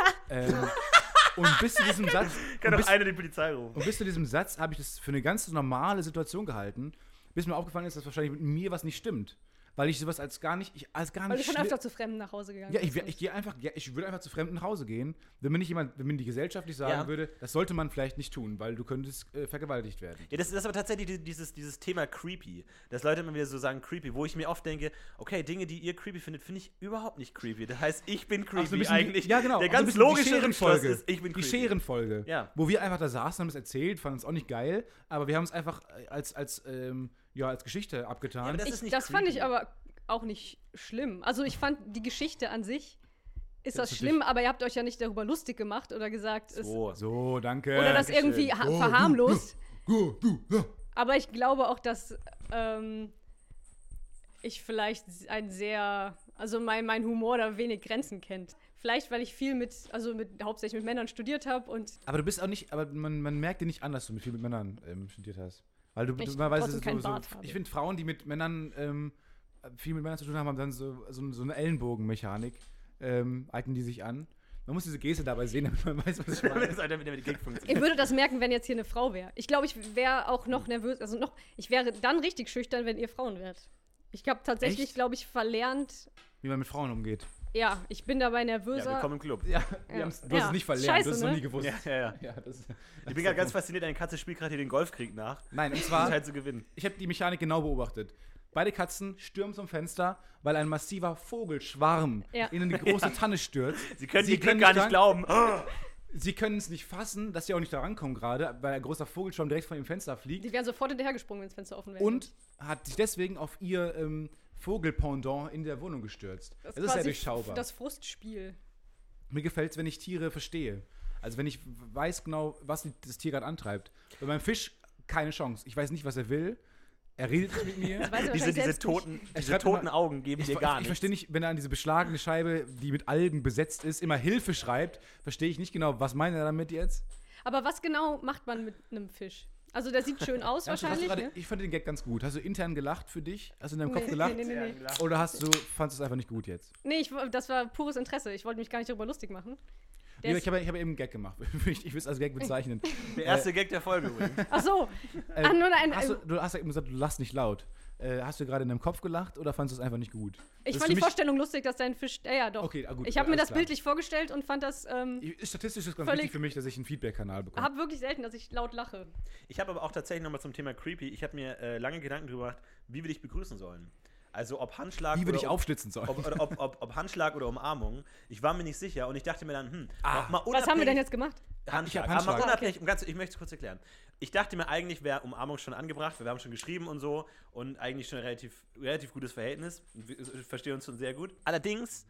Speaker 2: Und bis zu diesem Satz
Speaker 1: kann doch einer die Polizei rufen.
Speaker 2: Und bis zu diesem Satz habe ich das für eine ganz normale Situation gehalten, bis mir aufgefallen ist, dass wahrscheinlich mit mir was nicht stimmt. Weil ich sowas als gar nicht
Speaker 3: Weil du schon öfter zu Fremden nach Hause gegangen
Speaker 2: bist. Ja, ich würde einfach zu Fremden nach Hause gehen, wenn mir die gesellschaftlich sagen würde, das sollte man vielleicht nicht tun, weil du könntest vergewaltigt werden.
Speaker 1: Ja, das ist aber tatsächlich dieses Thema creepy, dass Leute immer wieder so sagen creepy, wo ich mir oft denke, okay, Dinge, die ihr creepy findet, finde ich überhaupt nicht creepy. Das heißt, ich bin creepy eigentlich.
Speaker 2: Ja, genau.
Speaker 1: Der ganz logische Rückschluss ist, ich bin creepy.
Speaker 2: Die Scherenfolge, wo wir einfach da saßen, haben es erzählt, fanden es auch nicht geil, aber wir haben es einfach als Geschichte abgetan.
Speaker 1: Ja,
Speaker 3: das fand ich aber auch nicht schlimm. Also ich fand die Geschichte an sich ist das schlimm, aber ihr habt euch ja nicht darüber lustig gemacht oder gesagt,
Speaker 2: so, danke.
Speaker 3: Oder das irgendwie verharmlost. Aber ich glaube auch, dass ich vielleicht mein Humor da wenig Grenzen kennt. Vielleicht, weil ich viel hauptsächlich mit Männern studiert habe und.
Speaker 2: Aber du bist auch nicht, aber man merkt dir nicht an, dass du viel mit Männern studiert hast. Weil du ich finde Frauen, die mit Männern viel mit Männern zu tun haben dann so eine Ellenbogenmechanik, eignen die sich an. Man muss diese Geste dabei sehen, damit man weiß, was ich meine.
Speaker 3: Ihr würdet das merken, wenn jetzt hier eine Frau wäre. Ich glaube, ich wäre auch noch nervös, ich wäre dann richtig schüchtern, wenn ihr Frauen wärt. Ich habe tatsächlich, glaube ich, verlernt,
Speaker 2: wie man mit Frauen umgeht.
Speaker 3: Ja, ich bin dabei nervöser.
Speaker 1: Ja, willkommen im Club.
Speaker 2: Ja. Du hast es nicht verlernt,
Speaker 3: Scheiße,
Speaker 2: du hast es noch nie gewusst.
Speaker 1: Ja, ich bin gerade ganz fasziniert, eine Katze spielt gerade hier den Golfkrieg nach.
Speaker 2: Nein, und zwar,
Speaker 1: halt zu gewinnen.
Speaker 2: Ich habe die Mechanik genau beobachtet. Beide Katzen stürmen zum Fenster, weil ein massiver Vogelschwarm ihnen in die große Tanne stürzt.
Speaker 1: Sie können ihr Glück gar nicht glauben.
Speaker 2: Sie können es nicht fassen, dass sie auch nicht da rankommen gerade, weil ein großer Vogelschaum direkt von dem Fenster fliegt.
Speaker 3: Die wären sofort hinterhergesprungen, wenn das Fenster offen wäre.
Speaker 2: Und hat sich deswegen auf ihr Vogelpendant in der Wohnung gestürzt. Das ist sehr durchschaubar.
Speaker 3: Das Frustspiel.
Speaker 2: Mir gefällt es, wenn ich Tiere verstehe. Also wenn ich weiß genau, was das Tier gerade antreibt. Bei meinem Fisch keine Chance. Ich weiß nicht, was er will. Er redet nicht mit mir.
Speaker 1: Diese toten Augen geben dir gar nichts.
Speaker 2: Ich verstehe nicht, wenn er an diese beschlagene Scheibe, die mit Algen besetzt ist, immer Hilfe schreibt, verstehe ich nicht genau, was meint er damit jetzt?
Speaker 3: Aber was genau macht man mit einem Fisch? Also der sieht schön aus wahrscheinlich.
Speaker 2: Ich fand den Gag ganz gut. Hast du intern gelacht für dich? Hast du in deinem Kopf gelacht?
Speaker 3: Nee.
Speaker 2: Oder fandest du es einfach nicht gut jetzt?
Speaker 3: Nee, das war pures Interesse. Ich wollte mich gar nicht darüber lustig machen.
Speaker 2: Ich habe eben einen Gag gemacht. Ich will es als Gag bezeichnen.
Speaker 1: Der erste Gag der Folge übrigens.
Speaker 3: Ach so.
Speaker 2: Du hast ja eben gesagt, du lachst nicht laut. Hast du gerade in deinem Kopf gelacht oder fandest du es einfach nicht gut?
Speaker 3: Ich fand die Vorstellung lustig, dass dein Fisch. Ja, doch.
Speaker 2: Okay, gut.
Speaker 3: Ich habe mir das bildlich vorgestellt und fand das.
Speaker 2: Statistisch ist es ganz wichtig für mich, dass ich einen Feedback-Kanal bekomme.
Speaker 3: Habe wirklich selten, dass ich laut lache.
Speaker 1: Ich habe aber auch tatsächlich nochmal zum Thema Creepy. Ich habe mir lange Gedanken darüber gemacht, wie wir dich begrüßen sollen. Also ob Handschlag
Speaker 2: wie würde ich aufschlitzen sollen?
Speaker 1: Ob Handschlag oder Umarmung. Ich war mir nicht sicher und ich dachte mir dann,
Speaker 3: was haben wir denn jetzt gemacht?
Speaker 1: Handschlag. Aber mal unabhängig, ich möchte es kurz erklären. Ich dachte mir, eigentlich wäre Umarmung schon angebracht, wir haben schon geschrieben und so und eigentlich schon ein relativ gutes Verhältnis. Wir verstehen uns schon sehr gut. Allerdings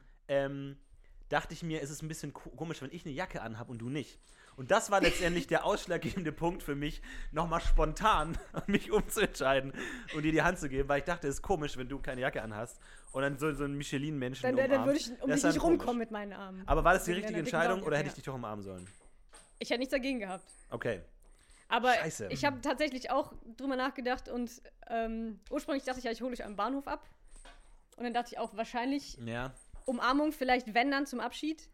Speaker 1: dachte ich mir, es ist ein bisschen komisch, wenn ich eine Jacke anhabe und du nicht. Und das war letztendlich der ausschlaggebende Punkt für mich, nochmal spontan mich umzuentscheiden und dir die Hand zu geben, weil ich dachte, es ist komisch, wenn du keine Jacke anhast und dann so einen Michelin-Menschen umarmst.
Speaker 3: Dann würde ich dich nicht rumkommen mit meinen Armen.
Speaker 1: Aber war das die richtige Entscheidung oder hätte ich dich doch umarmen sollen?
Speaker 3: Ich hätte nichts dagegen gehabt.
Speaker 1: Okay.
Speaker 3: Aber ich habe tatsächlich auch drüber nachgedacht und ursprünglich dachte ich hole dich am Bahnhof ab. Und dann dachte ich auch, wahrscheinlich Umarmung, vielleicht wenn dann zum Abschied.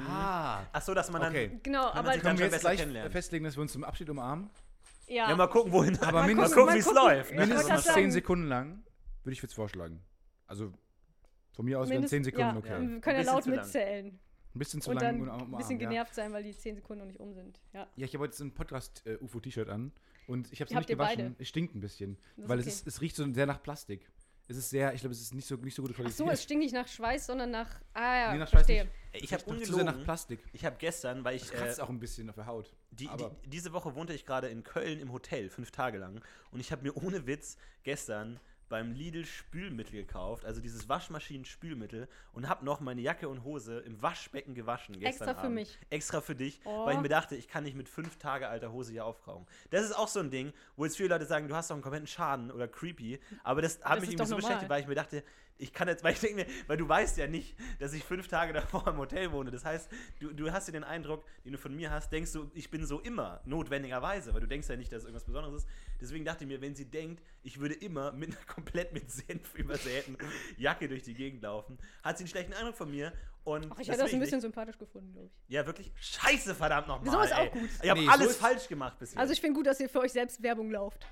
Speaker 1: Ach so, dass man dann.
Speaker 2: Okay.
Speaker 3: Genau, aber
Speaker 2: können wir jetzt gleich festlegen, dass wir uns zum Abschied umarmen?
Speaker 3: Ja.
Speaker 1: Mal gucken, wohin.
Speaker 2: Aber
Speaker 1: mal gucken, wie es läuft.
Speaker 2: Mindestens 10 Sekunden lang würde ich jetzt vorschlagen. Also von mir aus wären 10 Sekunden okay.
Speaker 3: Wir können ja laut mitzählen.
Speaker 2: Ein bisschen zu
Speaker 3: und
Speaker 2: lang.
Speaker 3: Und ein bisschen genervt sein, weil die 10 Sekunden noch nicht um sind. Ja,
Speaker 2: ich habe heute ein Podcast-UFO-T-Shirt an und ich habe es nicht gewaschen. Beide? Es stinkt ein bisschen, weil es riecht so sehr nach Plastik. Es ist sehr, ich glaube, es ist nicht so gute Qualität.
Speaker 3: Ach so, es stinkt nicht nach Schweiß, sondern nach.
Speaker 2: Nee, nach
Speaker 3: verstehe.
Speaker 1: Ich habe ungelogen.
Speaker 2: Zu sehr nach Plastik.
Speaker 1: Ich habe gestern, weil ich.
Speaker 2: Das kratzt auch ein bisschen auf der Haut.
Speaker 1: Diese Woche wohnte ich gerade in Köln im Hotel, 5 Tage lang. Und ich habe mir ohne Witz gestern beim Lidl Spülmittel gekauft, also dieses Waschmaschinen-Spülmittel und habe noch meine Jacke und Hose im Waschbecken gewaschen gestern
Speaker 3: Extra für
Speaker 1: Abend.
Speaker 3: mich.
Speaker 1: Extra für dich, weil ich mir dachte, ich kann nicht mit 5 Tage alter Hose hier aufbrauchen. Das ist auch so ein Ding, wo jetzt viele Leute sagen, du hast doch einen kompletten Schaden oder creepy, aber das hat mich irgendwie so beschäftigt, weil ich mir dachte, ich kann jetzt, weil ich denke mir, weil du weißt ja nicht, dass ich 5 Tage davor im Hotel wohne. Das heißt, du hast ja den Eindruck, den du von mir hast, denkst du, ich bin so immer, notwendigerweise, weil du denkst ja nicht, dass es irgendwas Besonderes ist. Deswegen dachte ich mir, wenn sie denkt, ich würde immer mit einer komplett mit Senf übersäten Jacke durch die Gegend laufen, hat sie einen schlechten Eindruck von mir. Und
Speaker 3: ich hätte das ein bisschen sympathisch gefunden, glaube ich.
Speaker 1: Ja, wirklich? Scheiße, verdammt nochmal.
Speaker 3: So ist auch gut.
Speaker 1: Ich habe alles falsch gemacht bisher.
Speaker 3: Also ich finde gut, dass ihr für euch selbst Werbung lauft.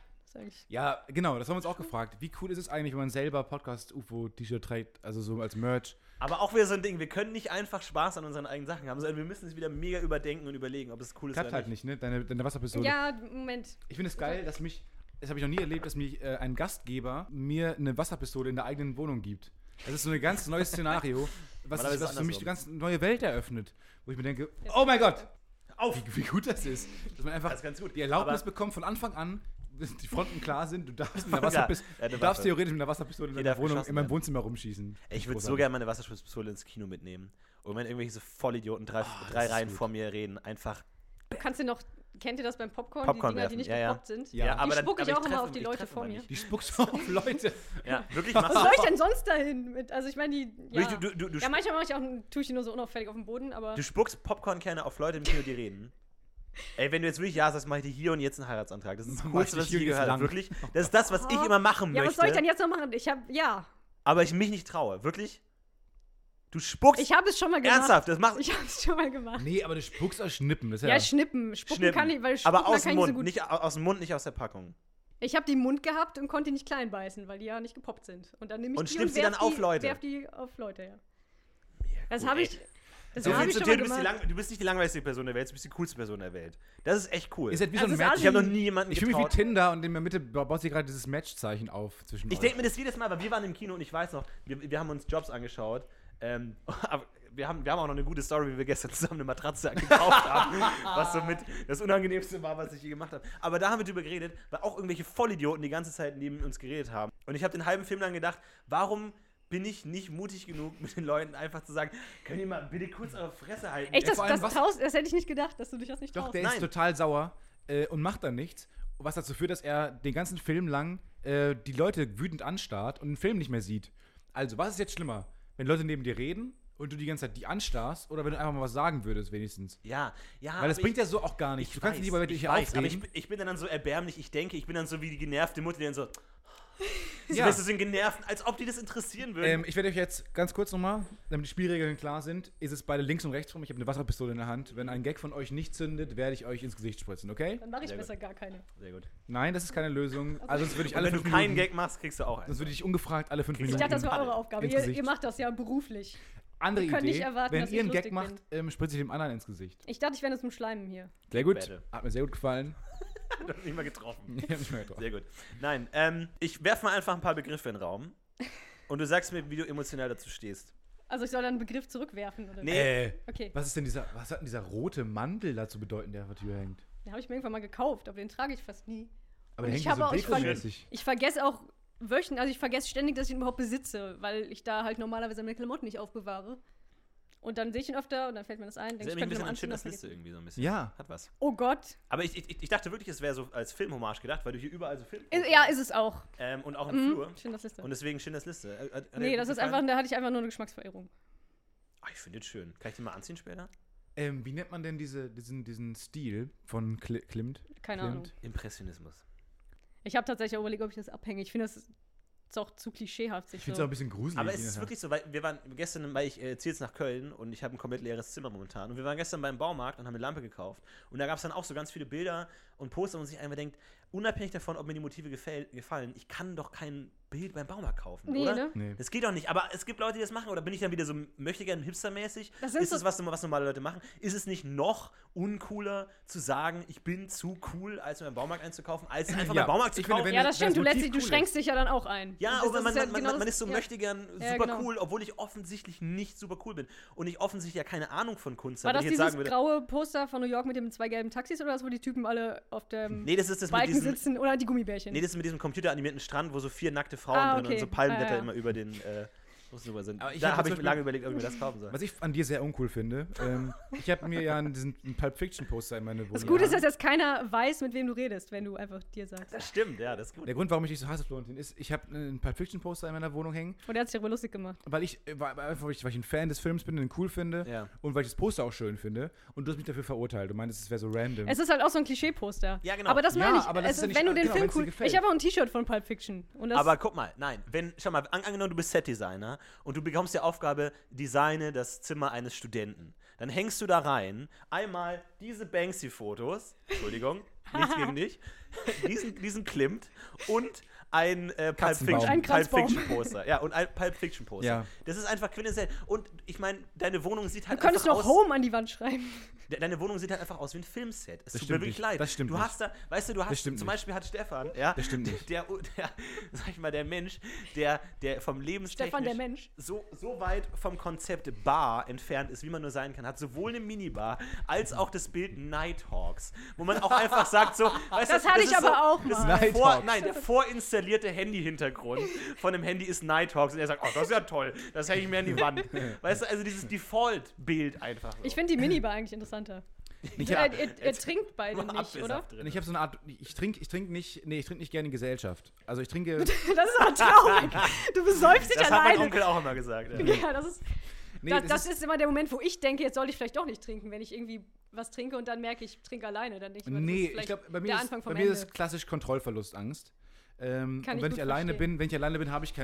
Speaker 2: Ja, genau, das haben wir uns auch gefragt. Wie cool ist es eigentlich, wenn man selber Podcast-UFO-T-Shirt trägt, also so als Merch?
Speaker 1: Aber auch wieder so ein Ding, wir können nicht einfach Spaß an unseren eigenen Sachen haben, sondern wir müssen es wieder mega überdenken und überlegen, ob es cool ist
Speaker 2: oder nicht. Klappt halt nicht, ne? Deine Wasserpistole.
Speaker 3: Ja, Moment.
Speaker 2: Ich finde es geil, dass das habe ich noch nie erlebt, dass mir ein Gastgeber mir eine Wasserpistole in der eigenen Wohnung gibt. Das ist so ein ganz neues Szenario, was für mich eine ganz neue Welt eröffnet. Wo ich mir denke, oh mein Gott, wie gut das ist. Dass man einfach die Erlaubnis bekommt von Anfang an, dass die Fronten klar sind, du darfst theoretisch mit einer Wasserpistole in deiner Wohnung in meinem Wohnzimmer rumschießen.
Speaker 1: Ich würde so gerne meine Wasserpistole ins Kino mitnehmen. Und wenn irgendwelche Vollidioten drei Reihen vor mir reden, einfach.
Speaker 3: Du kannst kennt ihr das beim Popcorn
Speaker 1: die
Speaker 3: Dinger,
Speaker 1: werfen,
Speaker 3: die nicht gepoppt sind?
Speaker 1: Ja,
Speaker 3: aber die spucke ich auch immer auf die Leute vor mir.
Speaker 2: Die spuckst du auf Leute?
Speaker 1: Ja, wirklich?
Speaker 3: Was soll ich denn sonst dahin? Also ich meine, manchmal tue ich die nur so unauffällig auf dem Boden, aber.
Speaker 1: Du spuckst Popcornkerne auf Leute im Kino, die reden. Ey, wenn du jetzt wirklich ja sagst, mach ich dir hier und jetzt einen Heiratsantrag. Das ist das Coolste, was ich je gehört habe. Wirklich. Das ist das, was ich immer machen möchte.
Speaker 3: Ja, was soll ich denn jetzt noch machen?
Speaker 1: Aber ich mich nicht traue. Wirklich? Du spuckst.
Speaker 3: Ich habe es schon mal gemacht.
Speaker 1: Ernsthaft? Das machst
Speaker 3: Ich habe es schon mal gemacht.
Speaker 2: Nee, aber du spuckst aus Schnippen. Das
Speaker 3: Schnippen. Spucken kann ich, weil Spucken
Speaker 1: aber aus dem Mund,
Speaker 3: so gut.
Speaker 1: nicht aus dem Mund, nicht aus der Packung.
Speaker 3: Ich habe die im Mund gehabt und konnte die nicht klein beißen, weil die ja nicht gepoppt sind. Und dann nehme ich
Speaker 1: und schnippst die dann auf Leute.
Speaker 3: Werf die auf Leute, ja.
Speaker 1: Das
Speaker 3: habe ich.
Speaker 1: Du bist nicht die langweiligste Person der Welt, du bist die coolste Person der Welt. Das ist echt cool.
Speaker 2: Ist halt wie so ein Match.
Speaker 1: Ich habe noch nie jemanden
Speaker 2: Ich fühle mich wie Tinder und in der Mitte baut sich gerade dieses Matchzeichen auf zwischen
Speaker 1: Ich denke mir das jedes Mal, weil wir waren im Kino und ich weiß noch, wir haben uns Jobs angeschaut. Aber wir haben auch noch eine gute Story, wie wir gestern zusammen eine Matratze gekauft haben, was so mit das Unangenehmste war, was ich je gemacht habe. Aber da haben wir drüber geredet, weil auch irgendwelche Vollidioten die ganze Zeit neben uns geredet haben. Und ich habe den halben Film lang gedacht, warum bin ich nicht mutig genug, mit den Leuten einfach zu sagen, könnt ihr mal bitte kurz eure Fresse halten?
Speaker 3: Echt, das hätte ich nicht gedacht, dass du dich das nicht traust.
Speaker 2: Doch, der ist total sauer und macht dann nichts. Was dazu führt, dass er den ganzen Film lang die Leute wütend anstarrt und den Film nicht mehr sieht. Also, was ist jetzt schlimmer? Wenn Leute neben dir reden und du die ganze Zeit die anstarrst oder wenn du einfach mal was sagen würdest, wenigstens.
Speaker 1: Ja.
Speaker 2: Weil das bringt ja so auch gar nichts. Du kannst lieber wirklich aufregen.
Speaker 1: Aber ich bin dann so erbärmlich, ich bin dann so wie die genervte Mutter, die dann so
Speaker 2: ja.
Speaker 1: Weißt du, sind genervt, als ob die das interessieren würden.
Speaker 2: Ich werde euch jetzt ganz kurz nochmal, damit die Spielregeln klar sind, ist es beide links und rechts rum. Ich habe eine Wasserpistole in der Hand. Wenn ein Gag von euch nicht zündet, werde ich euch ins Gesicht spritzen, okay?
Speaker 3: Dann mache ich besser gar keine.
Speaker 1: Sehr gut.
Speaker 2: Nein, das ist keine Lösung.
Speaker 3: Okay.
Speaker 2: Also sonst würde ich alle 5
Speaker 1: Minuten... Wenn du keinen Gag machst, kriegst du auch einen.
Speaker 2: Sonst würde ich ungefragt alle 5 Minuten...
Speaker 3: Ich dachte, das war eure Aufgabe.
Speaker 2: Ihr
Speaker 3: Ihr macht das ja beruflich.
Speaker 2: Andere Idee,
Speaker 3: nicht erwarten,
Speaker 2: wenn
Speaker 3: dass
Speaker 2: ihr
Speaker 3: ich
Speaker 2: einen Gag
Speaker 3: lustig
Speaker 2: macht, spritze ich dem anderen ins Gesicht.
Speaker 3: Ich dachte, ich wäre zum Schleimen hier.
Speaker 2: Sehr gut, hat mir sehr gut gefallen.
Speaker 1: Du hast nicht mal getroffen.
Speaker 2: Ich hab nicht mal getroffen.
Speaker 1: Sehr gut. Nein, ich werfe mal einfach ein paar Begriffe in den Raum und du sagst mir, wie du emotional dazu stehst.
Speaker 3: Also ich soll dann einen Begriff zurückwerfen, oder?
Speaker 1: Nee.
Speaker 3: Okay.
Speaker 2: Was hat denn dieser rote Mantel da zu bedeuten, der auf der Tür hängt?
Speaker 3: Den habe ich mir irgendwann mal gekauft, aber den trage ich fast nie.
Speaker 2: Aber der hängt
Speaker 3: ich
Speaker 2: so dekomäßig.
Speaker 3: Ich vergesse auch ich vergesse ständig, dass ich ihn überhaupt besitze, weil ich da halt normalerweise meine Klamotten nicht aufbewahre. Und dann sehe ich ihn öfter und dann fällt mir das ein.
Speaker 1: Das ist ein bisschen an Schindlers Liste irgendwie so ein bisschen.
Speaker 2: Ja.
Speaker 1: Hat was.
Speaker 3: Oh Gott.
Speaker 1: Aber ich dachte wirklich, es wäre so als Filmhommage gedacht, weil du hier überall so Film.
Speaker 3: Ja, ist es auch.
Speaker 1: Und auch im Flur.
Speaker 3: Schindlers Liste.
Speaker 1: Und deswegen Schindlers Liste.
Speaker 3: Nee, das ist einfach, da hatte ich einfach nur eine Geschmacksverirrung.
Speaker 1: Ach, ich finde den schön. Kann ich den mal anziehen später?
Speaker 2: Wie nennt man denn diesen Stil von Klimt?
Speaker 3: Keine Ahnung.
Speaker 1: Impressionismus.
Speaker 3: Ich habe tatsächlich auch überlegt, ob ich das abhänge. Ich finde, das ist auch zu klischeehaft.
Speaker 2: Ich finde es auch ein bisschen gruselig.
Speaker 1: Aber es ist wirklich so, weil wir waren gestern, weil ich ziehe jetzt nach Köln und ich habe ein komplett leeres Zimmer momentan. Und wir waren gestern beim Baumarkt und haben eine Lampe gekauft. Und da gab es dann auch so ganz viele Bilder und Poster, wo man sich einfach denkt, unabhängig davon, ob mir die Motive gefallen, ich kann doch kein Bild beim Baumarkt kaufen, oder?
Speaker 3: Ne?
Speaker 2: Nee.
Speaker 1: Das geht doch nicht. Aber es gibt Leute, die das machen. Oder bin ich dann wieder so, möchte gerne hipstermäßig? Ist das, was normale Leute machen? Ist es nicht noch uncooler zu sagen, ich bin zu cool, als beim Baumarkt einzukaufen, als einfach beim Baumarkt zu kaufen?
Speaker 3: Ja, das stimmt. Du schränkst dich ja dann auch ein.
Speaker 1: Ja, aber man ist so möchte gern super cool, obwohl ich offensichtlich nicht super cool bin. Und ich offensichtlich ja keine Ahnung von Kunst habe.
Speaker 3: War das dieses graue Poster von New York mit den 2 gelben Taxis oder das, wo die Typen alle auf dem Balken sitzen oder die Gummibärchen?
Speaker 1: Nee, das ist mit diesem computeranimierten Strand, wo so 4 nackte Frauen drin und so Palmblätter immer über den drüber sind. Da habe ich mir lange überlegt, ob ich mir das kaufen soll.
Speaker 2: Was ich an dir sehr uncool finde, ich habe mir ja diesen Pulp Fiction Poster in meine Wohnung.
Speaker 3: Das Gute ist, dass jetzt keiner weiß, mit wem du redest, wenn du einfach dir sagst.
Speaker 1: Das stimmt, ja, das ist gut.
Speaker 2: Der Grund, warum ich dich so hasse, Florentin, ist, ich habe ein Pulp Fiction Poster in meiner Wohnung hängen. Und
Speaker 3: der hat sich darüber lustig gemacht.
Speaker 2: Weil ich ein Fan des Films bin, den cool finde und weil ich das Poster auch schön finde. Und du hast mich dafür verurteilt. Du meinst, es wäre so random.
Speaker 3: Es ist halt auch so ein Klischee-Poster.
Speaker 1: Ja, genau.
Speaker 3: Aber das meine ich.
Speaker 2: Aber das
Speaker 3: wenn du den Film cool... Ich habe auch ein T-Shirt von Pulp Fiction. Und das
Speaker 1: aber guck mal, nein. Schau mal, angenommen, du bist Setdesigner und du bekommst die Aufgabe, designe das Zimmer eines Studenten. Dann hängst du da rein, einmal diese Banksy-Fotos, Entschuldigung, nichts gegen dich, diesen Klimt und ein Pulp Fiction-Poster. Ja, und ein Pulp Fiction-Poster. Ja. Das ist einfach quintessentiell. Und ich meine, deine Wohnung sieht halt
Speaker 3: einfach aus... Du könntest noch Home an die Wand schreiben.
Speaker 1: Deine Wohnung sieht halt einfach aus wie ein Filmset. Es tut mir wirklich leid.
Speaker 2: Das stimmt
Speaker 1: nicht. Du hast zum Beispiel hat Stefan, ja,
Speaker 2: das stimmt nicht.
Speaker 1: Der sag ich mal, der Mensch, der vom Lebenstechnisch
Speaker 3: Stefan, der Mensch.
Speaker 1: So weit vom Konzept Bar entfernt ist, wie man nur sein kann, hat sowohl eine Minibar als auch das Bild Nighthawks, wo man auch einfach sagt so, weißt
Speaker 3: das hatte ich aber
Speaker 1: so,
Speaker 3: auch mal.
Speaker 1: Der vorinstallierte Handy-Hintergrund von dem Handy ist Nighthawks und er sagt, oh, das ist ja toll, das hänge ich mir an die Wand. Weißt du, also dieses Default-Bild einfach so.
Speaker 3: Ich finde die Minibar eigentlich interessanter. Ihr trinkt beide nicht, oder?
Speaker 2: Ich habe so eine Art, ich trinke nicht gerne in Gesellschaft. Also ich trinke...
Speaker 3: Das ist aber traurig. Du besäufst dich alleine.
Speaker 1: Das hat mein Onkel auch immer gesagt.
Speaker 3: Ja, das ist immer der Moment, wo ich denke, jetzt sollte ich vielleicht doch nicht trinken, wenn ich irgendwie was trinke und dann merke ich trinke alleine. Dann denke ich,
Speaker 2: ich glaube, bei mir ist klassisch Kontrollverlustangst. Und wenn ich alleine bin, kann ich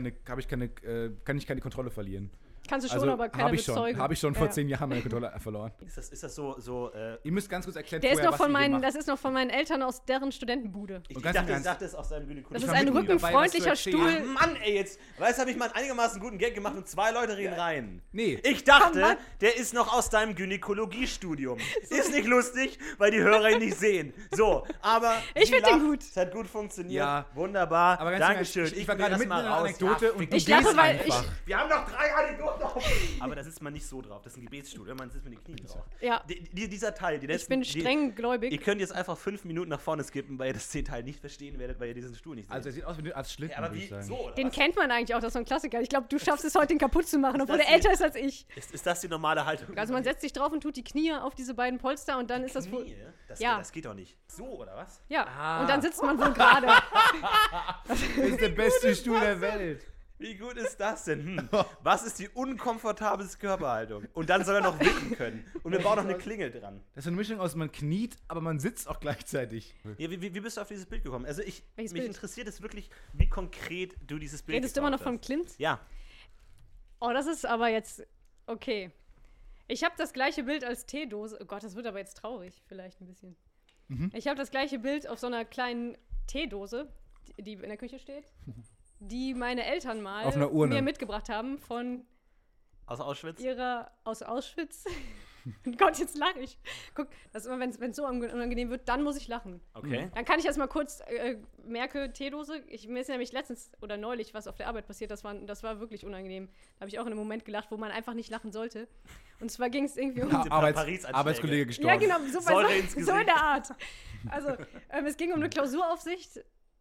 Speaker 2: keine Kontrolle verlieren.
Speaker 3: Kannst du schon, aber keiner bezeugen.
Speaker 2: Habe ich schon vor 10 Jahren meine Kontrolle verloren.
Speaker 1: Ist das so
Speaker 2: Ihr müsst ganz kurz erklären,
Speaker 3: das ist noch von meinen Eltern aus deren Studentenbude.
Speaker 1: Ich dachte, das ist aus seinem Gynäkologie.
Speaker 3: Das ist ein rückenfreundlicher Stuhl.
Speaker 1: Ach Mann, ey, jetzt habe ich mal einen einigermaßen guten Gag gemacht und 2 Leute reden rein.
Speaker 2: Nee.
Speaker 1: Ich dachte, der ist noch aus deinem Gynäkologiestudium. Ist nicht lustig, weil die Hörer ihn nicht sehen. So, aber
Speaker 3: ich finde den gut.
Speaker 1: Es hat gut funktioniert. Ja. Wunderbar.
Speaker 2: Aber
Speaker 1: Dankeschön.
Speaker 2: Ich war gerade mitten in einer Anekdote und du
Speaker 3: ich lache, weil
Speaker 1: wir haben noch 3 Anekdoten. Aber da sitzt man nicht so drauf. Das ist ein Gebetsstuhl. Man sitzt mit den Knien drauf.
Speaker 3: Ja.
Speaker 1: Dieser Teil,
Speaker 3: ich bin streng gläubig.
Speaker 1: Ihr könnt jetzt einfach 5 Minuten nach vorne skippen, weil ihr das Detail nicht verstehen werdet, weil ihr diesen Stuhl nicht seht.
Speaker 2: Also er sieht aus wie als Schlitten,
Speaker 1: aber wie so,
Speaker 3: den kennt man eigentlich auch, das ist so ein Klassiker. Ich glaube, du schaffst es heute, den kaputt zu machen, obwohl er älter ist als ich.
Speaker 1: Ist das die normale Haltung?
Speaker 3: Also man setzt sich drauf und tut die Knie auf diese beiden Polster und dann ist das wohl...
Speaker 1: Das geht doch nicht. So, oder was?
Speaker 3: Ja, und dann sitzt man wohl gerade.
Speaker 2: Das ist der beste Stuhl der Welt.
Speaker 1: Wie gut ist das denn? Was ist die unkomfortabelste Körperhaltung? Und dann soll er noch wippen können. Und wir bauen noch eine Klingel dran.
Speaker 2: Das ist eine Mischung aus, man kniet, aber man sitzt auch gleichzeitig.
Speaker 1: Ja, wie bist du auf dieses Bild gekommen? Also mich
Speaker 3: Bild?
Speaker 1: interessiert es wirklich, wie konkret du dieses Bild
Speaker 3: Redest du immer noch von Clint?
Speaker 1: Ja.
Speaker 3: Oh, das ist aber jetzt... Okay. Ich habe das gleiche Bild als Teedose. Oh Gott, das wird aber jetzt traurig, vielleicht ein bisschen. Ich habe das gleiche Bild auf so einer kleinen Teedose, die in der Küche steht, die meine Eltern mal
Speaker 2: auf einer Urne
Speaker 3: mir mitgebracht haben von
Speaker 1: aus Auschwitz?
Speaker 3: Aus Auschwitz. Gott, jetzt lache ich. Guck, das immer, wenn es so unangenehm wird, dann muss ich lachen.
Speaker 1: Okay.
Speaker 3: Dann kann ich erst mal kurz merke, Teedose. Mir ist nämlich letztens oder neulich was auf der Arbeit passiert, das war wirklich unangenehm. Da habe ich auch in einem Moment gelacht, wo man einfach nicht lachen sollte. Und zwar ging es irgendwie um...
Speaker 2: Arbeitskollege gestorben.
Speaker 3: Ja, genau, so in der Art. Also, es ging um eine Klausuraufsicht.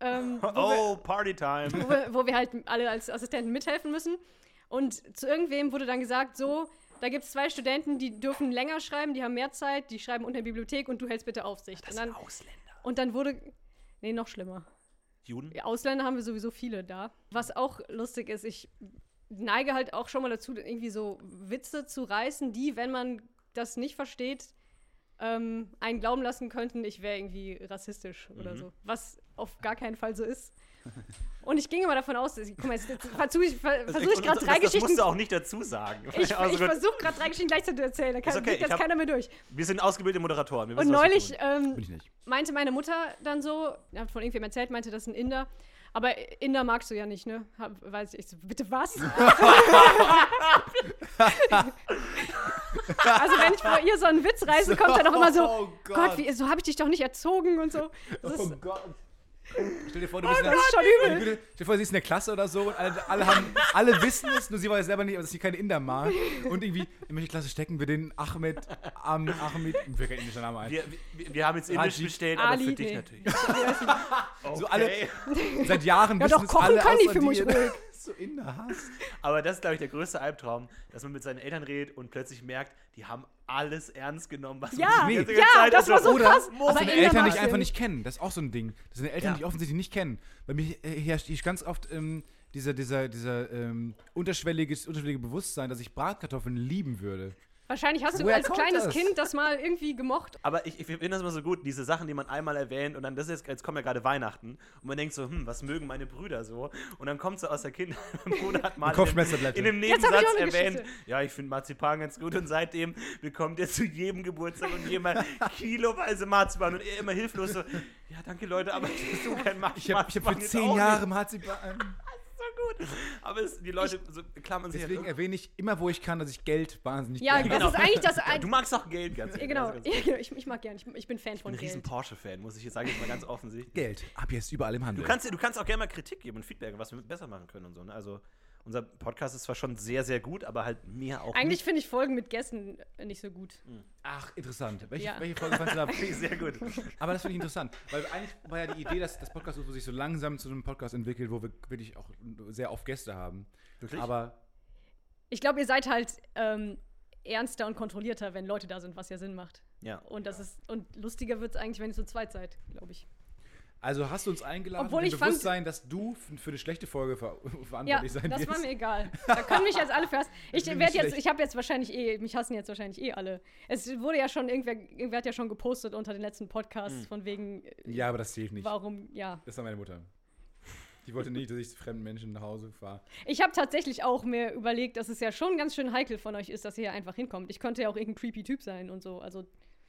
Speaker 1: Partytime.
Speaker 3: Wo wir halt alle als Assistenten mithelfen müssen. Und zu irgendwem wurde dann gesagt, so, da gibt es 2 Studenten, die dürfen länger schreiben, die haben mehr Zeit, die schreiben unter der Bibliothek und du hältst bitte Aufsicht.
Speaker 1: Das sind Ausländer.
Speaker 3: Und dann wurde, nee, noch schlimmer.
Speaker 1: Juden?
Speaker 3: Ausländer haben wir sowieso viele da. Was auch lustig ist, ich neige halt auch schon mal dazu, irgendwie so Witze zu reißen, die, wenn man das nicht versteht, einen glauben lassen könnten, ich wäre irgendwie rassistisch oder so. Was auf gar keinen Fall so ist. Und ich ging immer davon aus, guck mal, jetzt versuche ich gerade 3 Geschichten.
Speaker 1: Das musst du auch nicht dazu sagen.
Speaker 3: Ich versuche gerade 3 Geschichten gleichzeitig zu erzählen, da geht jetzt keiner mehr durch.
Speaker 1: Wir sind ausgebildete Moderatoren.
Speaker 3: Und neulich meinte meine Mutter dann so, hat von irgendwem erzählt, meinte, das ist ein Inder. Aber Inder magst du ja nicht, ne? Weiß ich so, bitte was? Also wenn ich vor ihr so einen Witz reiße, kommt dann auch immer so, oh Gott, so habe ich dich doch nicht erzogen und so.
Speaker 2: Oh Gott. Stell dir vor,
Speaker 3: das ist schon übel.
Speaker 2: Stell dir vor, sie ist in der Klasse oder so und alle wissen es, nur sie weiß selber nicht, dass sie keine Inder mag. Und irgendwie, in welche Klasse stecken wir den Ahmed, mir kein indischer Name ein.
Speaker 1: Wir haben jetzt Indisch bestellt, aber für dich natürlich.
Speaker 2: Okay. So alle, seit Jahren
Speaker 3: wissen
Speaker 2: es alle,
Speaker 3: kann ich für mich ruhig.
Speaker 2: So Inder hast.
Speaker 1: Aber das ist, glaube ich, der größte Albtraum, dass man mit seinen Eltern redet und plötzlich merkt, die haben alles ernst genommen, was man die ganze Zeit
Speaker 3: das war so krass.
Speaker 2: Dass seine Eltern dich einfach nicht kennen. Das ist auch so ein Ding. Dass seine Eltern dich offensichtlich nicht kennen. Bei mir herrscht ganz oft dieser unterschwellige Bewusstsein, dass ich Bratkartoffeln lieben würde.
Speaker 3: Wahrscheinlich hast du als kleines Kind das mal irgendwie gemocht.
Speaker 1: Aber ich finde das immer so gut, diese Sachen, die man einmal erwähnt und dann, jetzt kommen ja gerade Weihnachten und man denkt so, was mögen meine Brüder so? Und dann kommt so aus der Kindheit, mein Bruder hat mal in einem Nebensatz erwähnt, ja, ich finde Marzipan ganz gut und seitdem bekommt er zu jedem Geburtstag und jemand kiloweise Marzipan und er immer hilflos so, ja, danke Leute, aber ich bin so kein Marzipan.
Speaker 2: Ich hab für 10 Jahre Marzipan.
Speaker 1: Gut. Aber die Leute klammern sich.
Speaker 2: Deswegen erwähne ich immer, wo ich kann, dass ich Geld wahnsinnig
Speaker 3: gerne. Ja, das ist eigentlich das...
Speaker 1: Du magst auch Geld, ganz ehrlich.
Speaker 3: Genau, ich mag gern. Ich bin Fan von Geld.
Speaker 1: Ich bin ein riesen Porsche-Fan, muss ich jetzt sagen, jetzt mal ganz offensichtlich.
Speaker 2: Geld, ab jetzt überall im Handel.
Speaker 1: Du kannst auch gerne mal Kritik geben und Feedback, was wir besser machen können und so. Ne? Also unser Podcast ist zwar schon sehr, sehr gut, aber halt mehr auch
Speaker 3: eigentlich finde ich Folgen mit Gästen nicht so gut.
Speaker 2: Ach, interessant. Welche Folge fandest du da?
Speaker 1: Sehr gut.
Speaker 2: Aber das finde ich interessant, weil eigentlich war ja die Idee, dass das Podcast sich so langsam zu einem Podcast entwickelt, wo wir wirklich auch sehr oft Gäste haben.
Speaker 1: Wirklich?
Speaker 2: Aber
Speaker 3: ich glaube, ihr seid halt ernster und kontrollierter, wenn Leute da sind, was ja Sinn macht.
Speaker 1: Ja.
Speaker 3: Und lustiger wird es eigentlich, wenn ihr zu zweit seid, glaube ich.
Speaker 2: Also hast du uns eingeladen, mit dem Bewusstsein, dass du für eine schlechte Folge verantwortlich sein wirst?
Speaker 3: Ja, das war mir egal. Da können mich jetzt alle fast. Ich habe jetzt wahrscheinlich mich hassen jetzt wahrscheinlich alle. Es wurde ja schon, irgendwer hat ja schon gepostet unter den letzten Podcasts von wegen.
Speaker 2: Ja, aber das zählt nicht.
Speaker 3: Warum, ja.
Speaker 2: Das war meine Mutter. Die wollte nicht, dass ich zu fremden Menschen nach Hause fahre.
Speaker 3: Ich habe tatsächlich auch mir überlegt, dass es ja schon ganz schön heikel von euch ist, dass ihr hier einfach hinkommt. Ich könnte ja auch irgendein creepy Typ sein und so. Also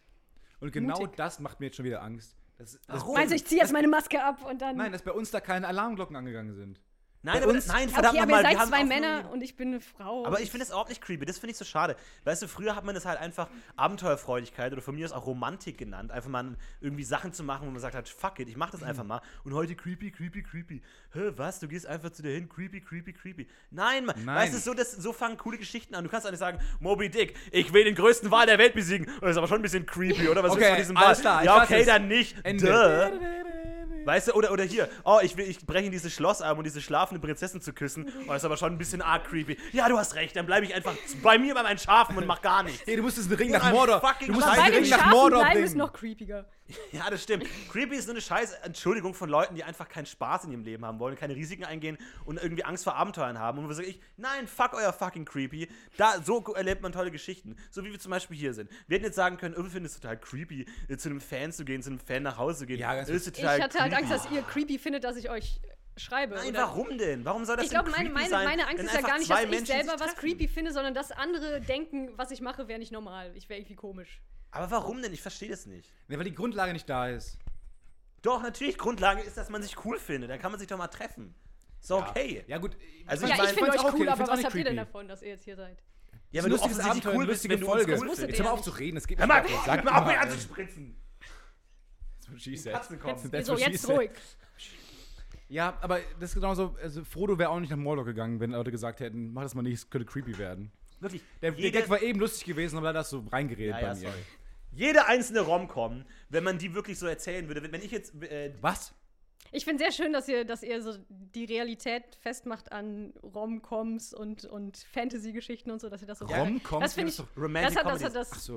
Speaker 2: und genau mutig. Das macht mir jetzt schon wieder Angst.
Speaker 3: Meinst du, ich ziehe jetzt meine Maske ab und dann...
Speaker 2: Nein, dass bei uns da keine Alarmglocken angegangen sind.
Speaker 1: Nein,
Speaker 3: verdammt
Speaker 1: nochmal.
Speaker 3: Aber ihr seid 2 Männer und ich bin eine Frau.
Speaker 1: Aber ich finde es überhaupt nicht creepy. Das finde ich so schade. Weißt du, früher hat man das halt einfach Abenteuerfreudigkeit oder von mir aus auch Romantik genannt. Einfach mal irgendwie Sachen zu machen, wo man sagt hat, fuck it, ich mach das einfach mal. Und heute creepy. Hä, was? Du gehst einfach zu dir hin, creepy. Nein, weißt du, so fangen coole Geschichten an. Du kannst auch nicht sagen, Moby Dick, ich will den größten Wal der Welt besiegen. Das ist aber schon ein bisschen creepy, oder? Was willst du von diesem Wal?
Speaker 2: Klar,
Speaker 1: ja, okay, dann nicht. Weißt du, oder hier, ich breche in dieses Schlossarm, um diese schlafende Prinzessin zu küssen. Oh, das ist aber schon ein bisschen arg creepy. Ja, du hast recht, dann bleibe ich einfach bei mir, bei meinen Schafen und mach gar nichts.
Speaker 2: Hey, du musstest einen Ring nach Mordor.
Speaker 3: Du musst einen Ring nach Mordor bringen. Ist noch creepiger.
Speaker 1: Ja, das stimmt. Creepy ist nur eine scheiß Entschuldigung von Leuten, die einfach keinen Spaß in ihrem Leben haben wollen, keine Risiken eingehen und irgendwie Angst vor Abenteuern haben. Und wo sage ich, nein, fuck euer fucking Creepy. So erlebt man tolle Geschichten. So wie wir zum Beispiel hier sind. Wir hätten jetzt sagen können, wir finden es total creepy, zu einem Fan zu gehen, zu einem Fan nach Hause zu gehen.
Speaker 2: Ja,
Speaker 3: ich hatte halt Angst, dass ihr creepy findet, dass ich euch schreibe.
Speaker 1: Nein, warum denn? Warum soll das
Speaker 3: denn
Speaker 1: creepy sein? Ich
Speaker 3: glaube, meine Angst ist ja gar nicht, dass ich selber was
Speaker 1: treffen.
Speaker 3: creepy finde, sondern dass andere denken, was ich mache, wäre nicht normal. Ich wäre irgendwie komisch.
Speaker 1: Aber warum denn? Ich verstehe das nicht.
Speaker 2: Nee, weil die Grundlage nicht da ist.
Speaker 1: Doch, natürlich, Grundlage ist, dass man sich cool findet. Dann kann man sich doch mal treffen. So, okay.
Speaker 2: Ja, gut.
Speaker 1: Also
Speaker 3: ich finde euch cool, aber was habt
Speaker 2: creepy.
Speaker 3: ihr denn davon, dass ihr jetzt hier seid?
Speaker 1: Ja, aber du offensichtlich cool bist, wenn du uns cool
Speaker 2: findest. Jetzt hör mal auf zu reden, es geht
Speaker 1: nicht. Hör mal auf, mich anzuspritzen.
Speaker 2: Katzen kommen.
Speaker 3: So, jetzt ruhig.
Speaker 2: Ja, aber das ist genauso, also Frodo wäre auch nicht nach Mordor gegangen, wenn Leute gesagt hätten, mach das mal nicht, es könnte creepy werden.
Speaker 1: Wirklich.
Speaker 2: Der Gag war eben lustig gewesen, aber da hast du reingeredet bei mir.
Speaker 1: Sorry. Jede einzelne Rom-Com, wenn man die wirklich so erzählen würde, wenn ich jetzt...
Speaker 2: Was?
Speaker 3: Ich finde sehr schön, dass ihr so die Realität festmacht an Rom-Coms und Fantasy-Geschichten und so, dass ihr das so...
Speaker 2: Rom-Coms?
Speaker 3: Das finde ich...
Speaker 1: Romantic Comedy.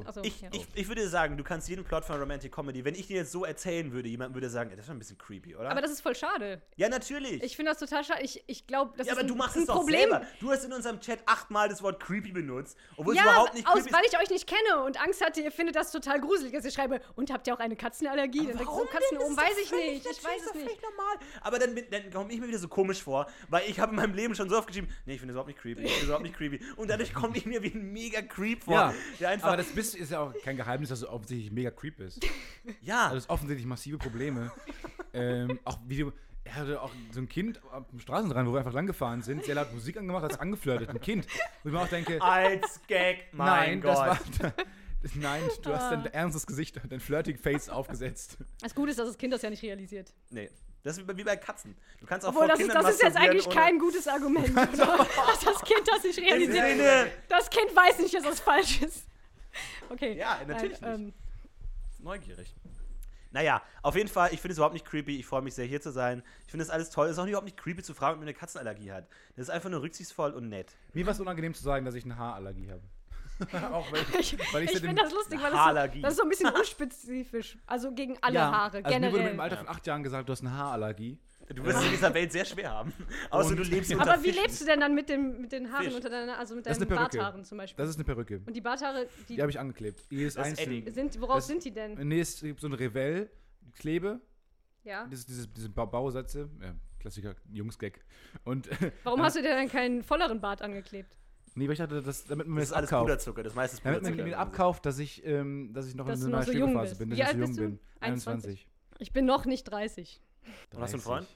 Speaker 3: Ich
Speaker 1: würde sagen, du kannst jeden Plot von Romantic Comedy, wenn ich dir jetzt so erzählen würde, jemand würde sagen, das ist schon ein bisschen creepy, oder?
Speaker 3: Aber das ist voll schade.
Speaker 1: Ja, natürlich.
Speaker 3: Ich finde das total schade. Ich glaube, das ist
Speaker 1: aber
Speaker 3: ein,
Speaker 1: du machst
Speaker 3: ein
Speaker 1: es doch
Speaker 3: Problem.
Speaker 1: selber. Du hast in unserem Chat 8-mal das Wort creepy benutzt, obwohl es
Speaker 3: ja,
Speaker 1: überhaupt nicht creepy ist.
Speaker 3: weil ich euch nicht kenne und Angst hatte, ihr findet das total gruselig, dass ich schreibe, und habt ihr auch eine Katzenallergie? Dann denke ich so, Katzen oben, weiß ich nicht. Ich weiß es nicht.
Speaker 1: Normal. Aber dann komme ich mir wieder so komisch vor, weil ich habe in meinem Leben schon so oft geschrieben, nee, ich finde das überhaupt nicht creepy. Und dadurch komme ich mir wie ein mega Creep vor.
Speaker 2: Ja,
Speaker 1: der einfach
Speaker 2: aber das ist ja auch kein Geheimnis, dass du offensichtlich mega Creep bist.
Speaker 1: Ja.
Speaker 2: Also du hast offensichtlich massive Probleme. Auch wie du... Er hatte auch so ein Kind am Straßenrand, wo wir einfach langgefahren sind, sehr laut Musik angemacht, hat es angeflirtet, ein Kind. Wo ich mir auch denke...
Speaker 1: Als Gag, mein Gott.
Speaker 2: Nein, du hast dein ernstes Gesicht, dein flirting Face aufgesetzt.
Speaker 3: Das Gute ist, dass das Kind das ja nicht realisiert.
Speaker 1: Nee. Das ist wie bei Katzen. Du kannst auch
Speaker 3: Obwohl, das ist jetzt eigentlich kein gutes Argument, oder? Dass das Kind das nicht realisiert. Das Kind weiß nicht, dass das falsch ist. Okay.
Speaker 1: Ja, natürlich nicht. Neugierig. Naja, auf jeden Fall, ich finde es überhaupt nicht creepy. Ich freue mich sehr, hier zu sein. Ich finde es alles toll. Es ist auch überhaupt nicht creepy zu fragen, ob man eine Katzenallergie hat. Das ist einfach nur rücksichtsvoll und nett.
Speaker 2: Mir war es unangenehm zu sagen, dass ich eine Haarallergie habe. Auch
Speaker 3: ich finde das lustig, weil das ist so ein bisschen unspezifisch. Also gegen alle Haare, generell.
Speaker 2: Mir wurde mit dem Alter von 8 Jahren gesagt, du hast eine Haarallergie.
Speaker 1: Du wirst es in dieser Welt sehr schwer haben. Außer du lebst unter
Speaker 3: Aber wie lebst du denn dann mit den Haaren unter deiner, also mit deinen Barthaaren zum Beispiel?
Speaker 2: Das ist eine Perücke.
Speaker 3: Und die Barthaare,
Speaker 2: die habe ich angeklebt. Die ist einzeln.
Speaker 3: Worauf sind die denn?
Speaker 2: Nee, es gibt so ein Revell-Klebe.
Speaker 3: Ja.
Speaker 2: Diese Bausätze. Ja, Klassiker, Jungs-Gag. Und
Speaker 3: warum hast du dir dann keinen volleren Bart angeklebt?
Speaker 2: Nee, weil ich dachte, damit man
Speaker 1: das alles Puderzucker, das meiste ist Puderzucker.
Speaker 2: Damit man mir abkauft, dass ich noch in einer neuen Schwebephase bin, dass ich so jung bin. 21.
Speaker 3: Ich bin noch nicht 30.
Speaker 1: Und hast du einen Freund?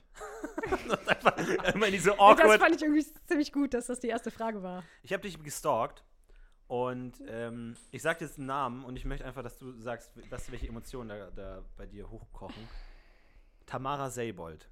Speaker 1: Immer in diese awkward.
Speaker 3: Das fand ich irgendwie ziemlich gut, dass das die erste Frage war.
Speaker 1: Ich habe dich gestalkt und ich sag dir jetzt einen Namen und ich möchte einfach, dass du sagst, welche Emotionen da bei dir hochkochen. Tamara Seybold.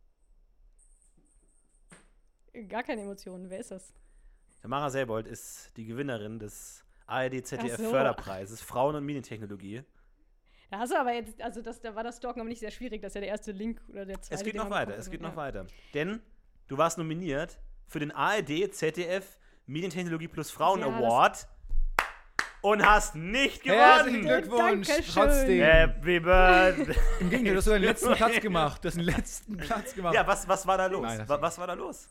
Speaker 3: Gar keine Emotionen. Wer ist das?
Speaker 1: Tamara Seybold ist die Gewinnerin des ARD-ZDF-Förderpreises Frauen- und Medientechnologie.
Speaker 3: Da hast du aber jetzt, also da war das Stalken aber nicht sehr schwierig, das ist ja der erste Link oder der zweite.
Speaker 1: Es geht noch weiter. Denn du warst nominiert für den ARD-ZDF Medientechnologie plus Frauen Award und hast nicht gewonnen.
Speaker 2: Herzlichen Glückwunsch, trotzdem.
Speaker 1: Happy Birthday.
Speaker 2: Im Gegenteil, du hast deinen letzten Platz gemacht.
Speaker 1: Ja, was war da los?
Speaker 2: Nein,
Speaker 1: was war da los?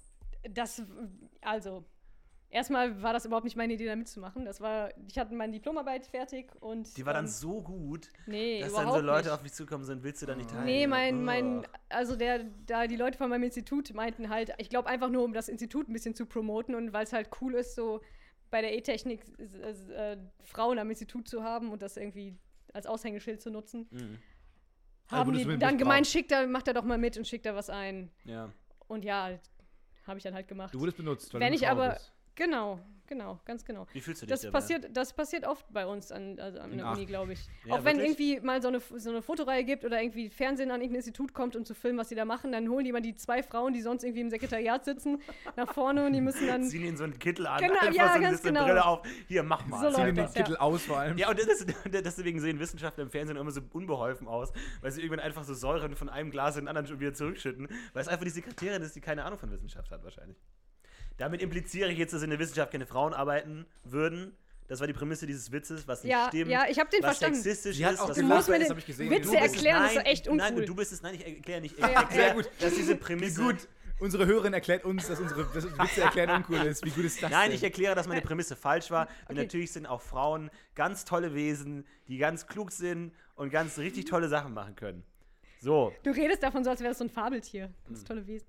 Speaker 3: Erstmal war das überhaupt nicht meine Idee, da mitzumachen. Ich hatte meine Diplomarbeit fertig und.
Speaker 1: Die war dann so gut,
Speaker 3: dass
Speaker 1: dann so Leute auf mich zukommen sind, willst du da nicht teilnehmen?
Speaker 3: Nee, die Leute von meinem Institut meinten halt, ich glaube einfach nur, um das Institut ein bisschen zu promoten und weil es halt cool ist, so bei der E-Technik Frauen am Institut zu haben und das irgendwie als Aushängeschild zu nutzen.
Speaker 1: Mhm.
Speaker 3: Haben die dann gemeint, macht er doch mal mit und schickt da was ein.
Speaker 1: Ja.
Speaker 3: Und ja, habe ich dann halt gemacht.
Speaker 2: Du wurdest benutzt, weil
Speaker 3: Wenn
Speaker 2: du
Speaker 3: ich aber,
Speaker 2: bist.
Speaker 3: genau, ganz genau.
Speaker 1: Wie fühlst du dich
Speaker 3: Das passiert oft bei uns an der Uni, glaube ich.
Speaker 1: Ja,
Speaker 3: auch wenn
Speaker 1: wirklich?
Speaker 3: irgendwie mal so eine Fotoreihe gibt oder irgendwie Fernsehen an irgendein Institut kommt, um zu filmen, was die da machen, dann holen die mal die 2 Frauen, die sonst irgendwie im Sekretariat sitzen, nach vorne und die müssen dann...
Speaker 1: Ziehen ihnen so einen Kittel an,
Speaker 3: Genau,
Speaker 1: einfach
Speaker 3: ja,
Speaker 1: so
Speaker 3: ganz
Speaker 1: eine
Speaker 3: genau.
Speaker 1: Brille auf. Hier, mach mal.
Speaker 3: So
Speaker 2: Zieh
Speaker 3: läuft
Speaker 2: den
Speaker 3: das,
Speaker 2: Kittel aus vor allem.
Speaker 1: Ja, und deswegen sehen Wissenschaftler im Fernsehen immer so unbeholfen aus, weil sie irgendwann einfach so Säuren von einem Glas in den anderen schon wieder zurückschütten, weil es einfach die Sekretärin ist, die keine Ahnung von Wissenschaft hat wahrscheinlich. Damit impliziere ich jetzt, dass in der Wissenschaft keine Frauen arbeiten würden. Das war die Prämisse dieses Witzes, was nicht stimmt.
Speaker 3: Ja, ich habe den
Speaker 1: was
Speaker 3: verstanden.
Speaker 1: sexistisch
Speaker 2: Sie hat
Speaker 1: ist.
Speaker 2: auch
Speaker 1: was
Speaker 3: Du
Speaker 2: gelacht,
Speaker 3: musst mir
Speaker 2: das
Speaker 3: den
Speaker 2: hab ich gesehen.
Speaker 3: Witze
Speaker 2: Du bist
Speaker 3: erklären, das ist echt uncool.
Speaker 1: Nein, du bist es. Nein, ich erkläre nicht. Ich
Speaker 3: ja,
Speaker 1: erkläre,
Speaker 3: ja, gut.
Speaker 1: dass diese
Speaker 2: Wie
Speaker 1: Prämisse...
Speaker 2: gut. Unsere Hörerin erklärt uns, dass unsere Witze erklären uncool ist. Wie gut ist das
Speaker 1: Nein,
Speaker 2: denn?
Speaker 1: ich erkläre, dass meine Prämisse falsch war. Und
Speaker 3: Okay.
Speaker 1: natürlich sind auch Frauen ganz tolle Wesen, die ganz klug sind und ganz richtig tolle Sachen machen können. So.
Speaker 3: Du redest davon so, als wäre das so ein Fabeltier. Das tolle Wesen.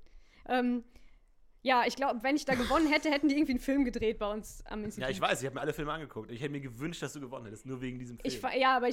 Speaker 3: Ja, ich glaube, wenn ich da gewonnen hätte, hätten die irgendwie einen Film gedreht bei uns am Institut.
Speaker 1: Ja, ich weiß, ich habe mir alle Filme angeguckt. Ich hätte mir gewünscht, dass du gewonnen hättest, nur wegen diesem Film.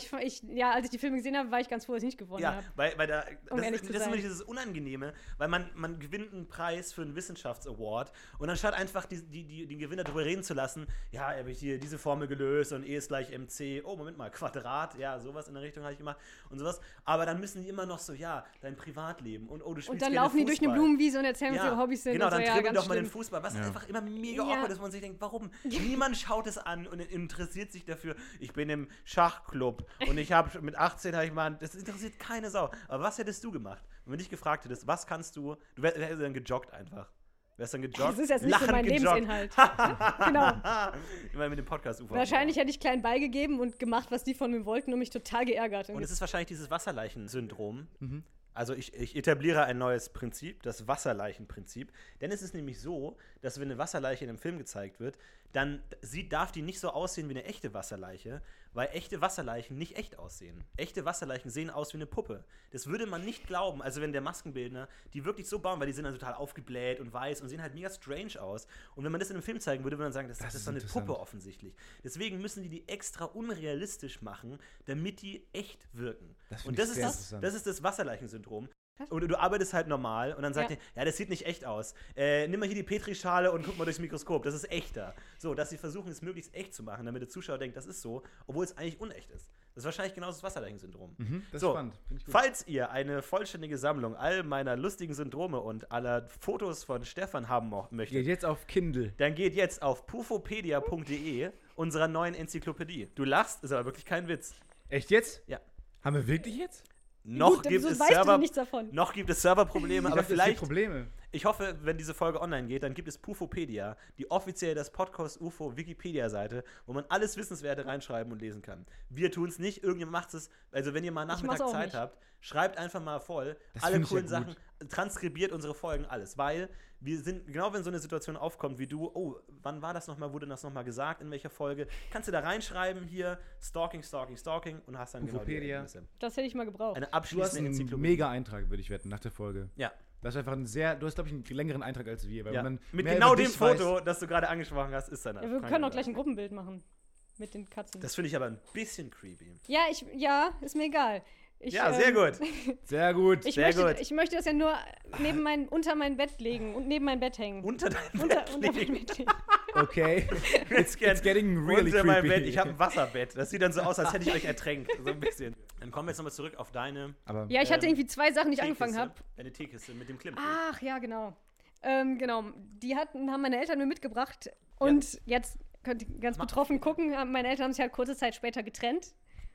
Speaker 3: Als ich die Filme gesehen habe, war ich ganz froh, dass ich nicht gewonnen habe.
Speaker 1: weil da,
Speaker 3: Um ehrlich zu
Speaker 1: das ist
Speaker 3: sein.
Speaker 1: immer dieses Unangenehme, weil man gewinnt einen Preis für einen Wissenschaftsaward und anstatt einfach die Gewinner darüber reden zu lassen, ja, habe ich hier diese Formel gelöst und E ist gleich MC, oh, Moment mal, Quadrat, ja, sowas in der Richtung habe ich gemacht und sowas, aber dann müssen die immer noch so, ja, dein Privatleben und oh, du spielst
Speaker 3: Und dann
Speaker 1: gerne
Speaker 3: laufen die durch eine
Speaker 1: Fußball.
Speaker 3: Blumenwiese und erzählen, was ihre Hobbys sind.
Speaker 1: Genau,
Speaker 3: und so,
Speaker 1: dann
Speaker 3: ja,
Speaker 1: dribbeln
Speaker 3: ganz
Speaker 1: doch mal den
Speaker 3: schlimm.
Speaker 1: Fußball, was
Speaker 2: Ja.
Speaker 1: einfach immer mega
Speaker 3: Ja.
Speaker 1: awkward ist, wo man sich denkt, warum? Niemand schaut es an und interessiert sich dafür. Ich bin im Schachclub und ich habe mit 18 habe ich mal, das interessiert keine Sau. Aber was hättest du gemacht, wenn wir dich gefragt hättest, was kannst du wärst dann gejoggt einfach. Wärst dann gejoggt?
Speaker 3: Das ist jetzt nicht so mein
Speaker 1: gejoggt.
Speaker 3: Lebensinhalt. Genau.
Speaker 1: Immer mit dem Podcast UFO.
Speaker 3: Wahrscheinlich hätte ich klein beigegeben und gemacht, was die von mir wollten und mich total geärgert.
Speaker 1: Und es ist wahrscheinlich dieses Wasserleichen-Syndrom. Also ich etabliere ein neues Prinzip, das Wasserleichenprinzip. Denn es ist nämlich so, dass wenn eine Wasserleiche in einem Film gezeigt wird, dann darf die nicht so aussehen wie eine echte Wasserleiche, weil echte Wasserleichen nicht echt aussehen. Echte Wasserleichen sehen aus wie eine Puppe. Das würde man nicht glauben, also wenn der Maskenbildner die wirklich so bauen, weil die sind dann total aufgebläht und weiß und sehen halt mega strange aus. Und wenn man das in einem Film zeigen würde, würde man sagen, das ist doch eine Puppe offensichtlich. Deswegen müssen die extra unrealistisch machen, damit die echt wirken. Und das ist das Wasserleichensyndrom. Oder du arbeitest halt normal und dann sagt er, das sieht nicht echt aus. Nimm mal hier die Petrischale und guck mal durchs Mikroskop, das ist echter. So, dass sie versuchen, es möglichst echt zu machen, damit der Zuschauer denkt, das ist so, obwohl es eigentlich unecht ist. Das ist wahrscheinlich genau das Wasserleichen-Syndrom.
Speaker 2: Das
Speaker 1: so,
Speaker 2: ist spannend. Finde ich gut.
Speaker 1: Falls ihr eine vollständige Sammlung all meiner lustigen Syndrome und aller Fotos von Stefan haben möchtet,
Speaker 2: Geht jetzt auf Kindle.
Speaker 1: dann geht jetzt auf pufopedia.de, unserer neuen Enzyklopädie. Du lachst, ist aber wirklich kein Witz.
Speaker 2: Echt jetzt?
Speaker 1: Ja.
Speaker 2: Haben wir wirklich jetzt?
Speaker 1: Noch
Speaker 3: Gut,
Speaker 1: gibt
Speaker 3: so
Speaker 1: es
Speaker 3: weißt du
Speaker 1: Server,
Speaker 3: nichts davon.
Speaker 1: noch gibt es Serverprobleme, aber
Speaker 2: dachte, es gibt
Speaker 1: vielleicht
Speaker 2: Probleme.
Speaker 1: Ich hoffe, wenn diese Folge online geht, dann gibt es Pufopedia, die offiziell das Podcast UFO Wikipedia-Seite, wo man alles Wissenswerte reinschreiben und lesen kann. Wir tun es nicht, irgendjemand macht es. Also wenn ihr mal Nachmittag
Speaker 3: mach's auch
Speaker 1: Zeit
Speaker 3: nicht.
Speaker 1: habt, schreibt einfach mal voll
Speaker 2: Das
Speaker 1: alle
Speaker 2: find ich ja
Speaker 1: coolen
Speaker 2: gut.
Speaker 1: Sachen, transkribiert unsere Folgen, alles. Weil wir sind, genau wenn so eine Situation aufkommt wie du, oh, wann war das nochmal, wurde das nochmal gesagt, in welcher Folge, kannst du da reinschreiben, hier, Stalking und hast dann genau die
Speaker 2: Pufopedia.
Speaker 1: Ergebnisse.
Speaker 3: Das hätte ich mal gebraucht.
Speaker 1: Eine
Speaker 2: Du hast
Speaker 1: abschließende
Speaker 2: einen
Speaker 1: Enzyklopädie.
Speaker 2: mega Eintrag, würde ich wetten, nach der Folge.
Speaker 1: Ja.
Speaker 2: Das ist einfach du hast, glaube ich, einen längeren Eintrag als wir. Weil
Speaker 1: Ja.
Speaker 2: man
Speaker 1: Mit
Speaker 2: mehr
Speaker 1: genau
Speaker 2: über
Speaker 1: dem
Speaker 2: dich
Speaker 1: Foto,
Speaker 2: weiß.
Speaker 1: das du gerade angesprochen hast, ist dann
Speaker 3: Ja, wir können auch gleich ein Gruppenbild machen. Mit den Katzen.
Speaker 1: Das finde ich aber ein bisschen creepy.
Speaker 3: Ja, ist mir egal.
Speaker 1: Ja, sehr gut.
Speaker 2: Sehr gut.
Speaker 3: Ich
Speaker 1: Sehr
Speaker 3: möchte das ja nur unter mein Bett legen und neben mein Bett hängen.
Speaker 1: Unter dein
Speaker 3: Unter
Speaker 1: Bett
Speaker 3: mein
Speaker 1: liegen.
Speaker 3: Bett legen.
Speaker 2: Okay.
Speaker 1: It's
Speaker 2: getting really
Speaker 1: unter meinem
Speaker 2: creepy.
Speaker 1: Bett. Ich habe ein Wasserbett. Das sieht dann so aus, als hätte ich euch ertränkt. So ein bisschen. Dann kommen wir jetzt nochmal zurück auf deine
Speaker 2: Aber
Speaker 3: Ja, ich hatte irgendwie 2 Sachen, die ich angefangen habe.
Speaker 1: Deine Teekiste mit dem Klimmkühl.
Speaker 3: Ach, ja, genau. Genau. Die haben meine Eltern mir mitgebracht. Und jetzt könnt ihr ganz betroffen gucken. Meine Eltern haben sich halt kurze Zeit später getrennt.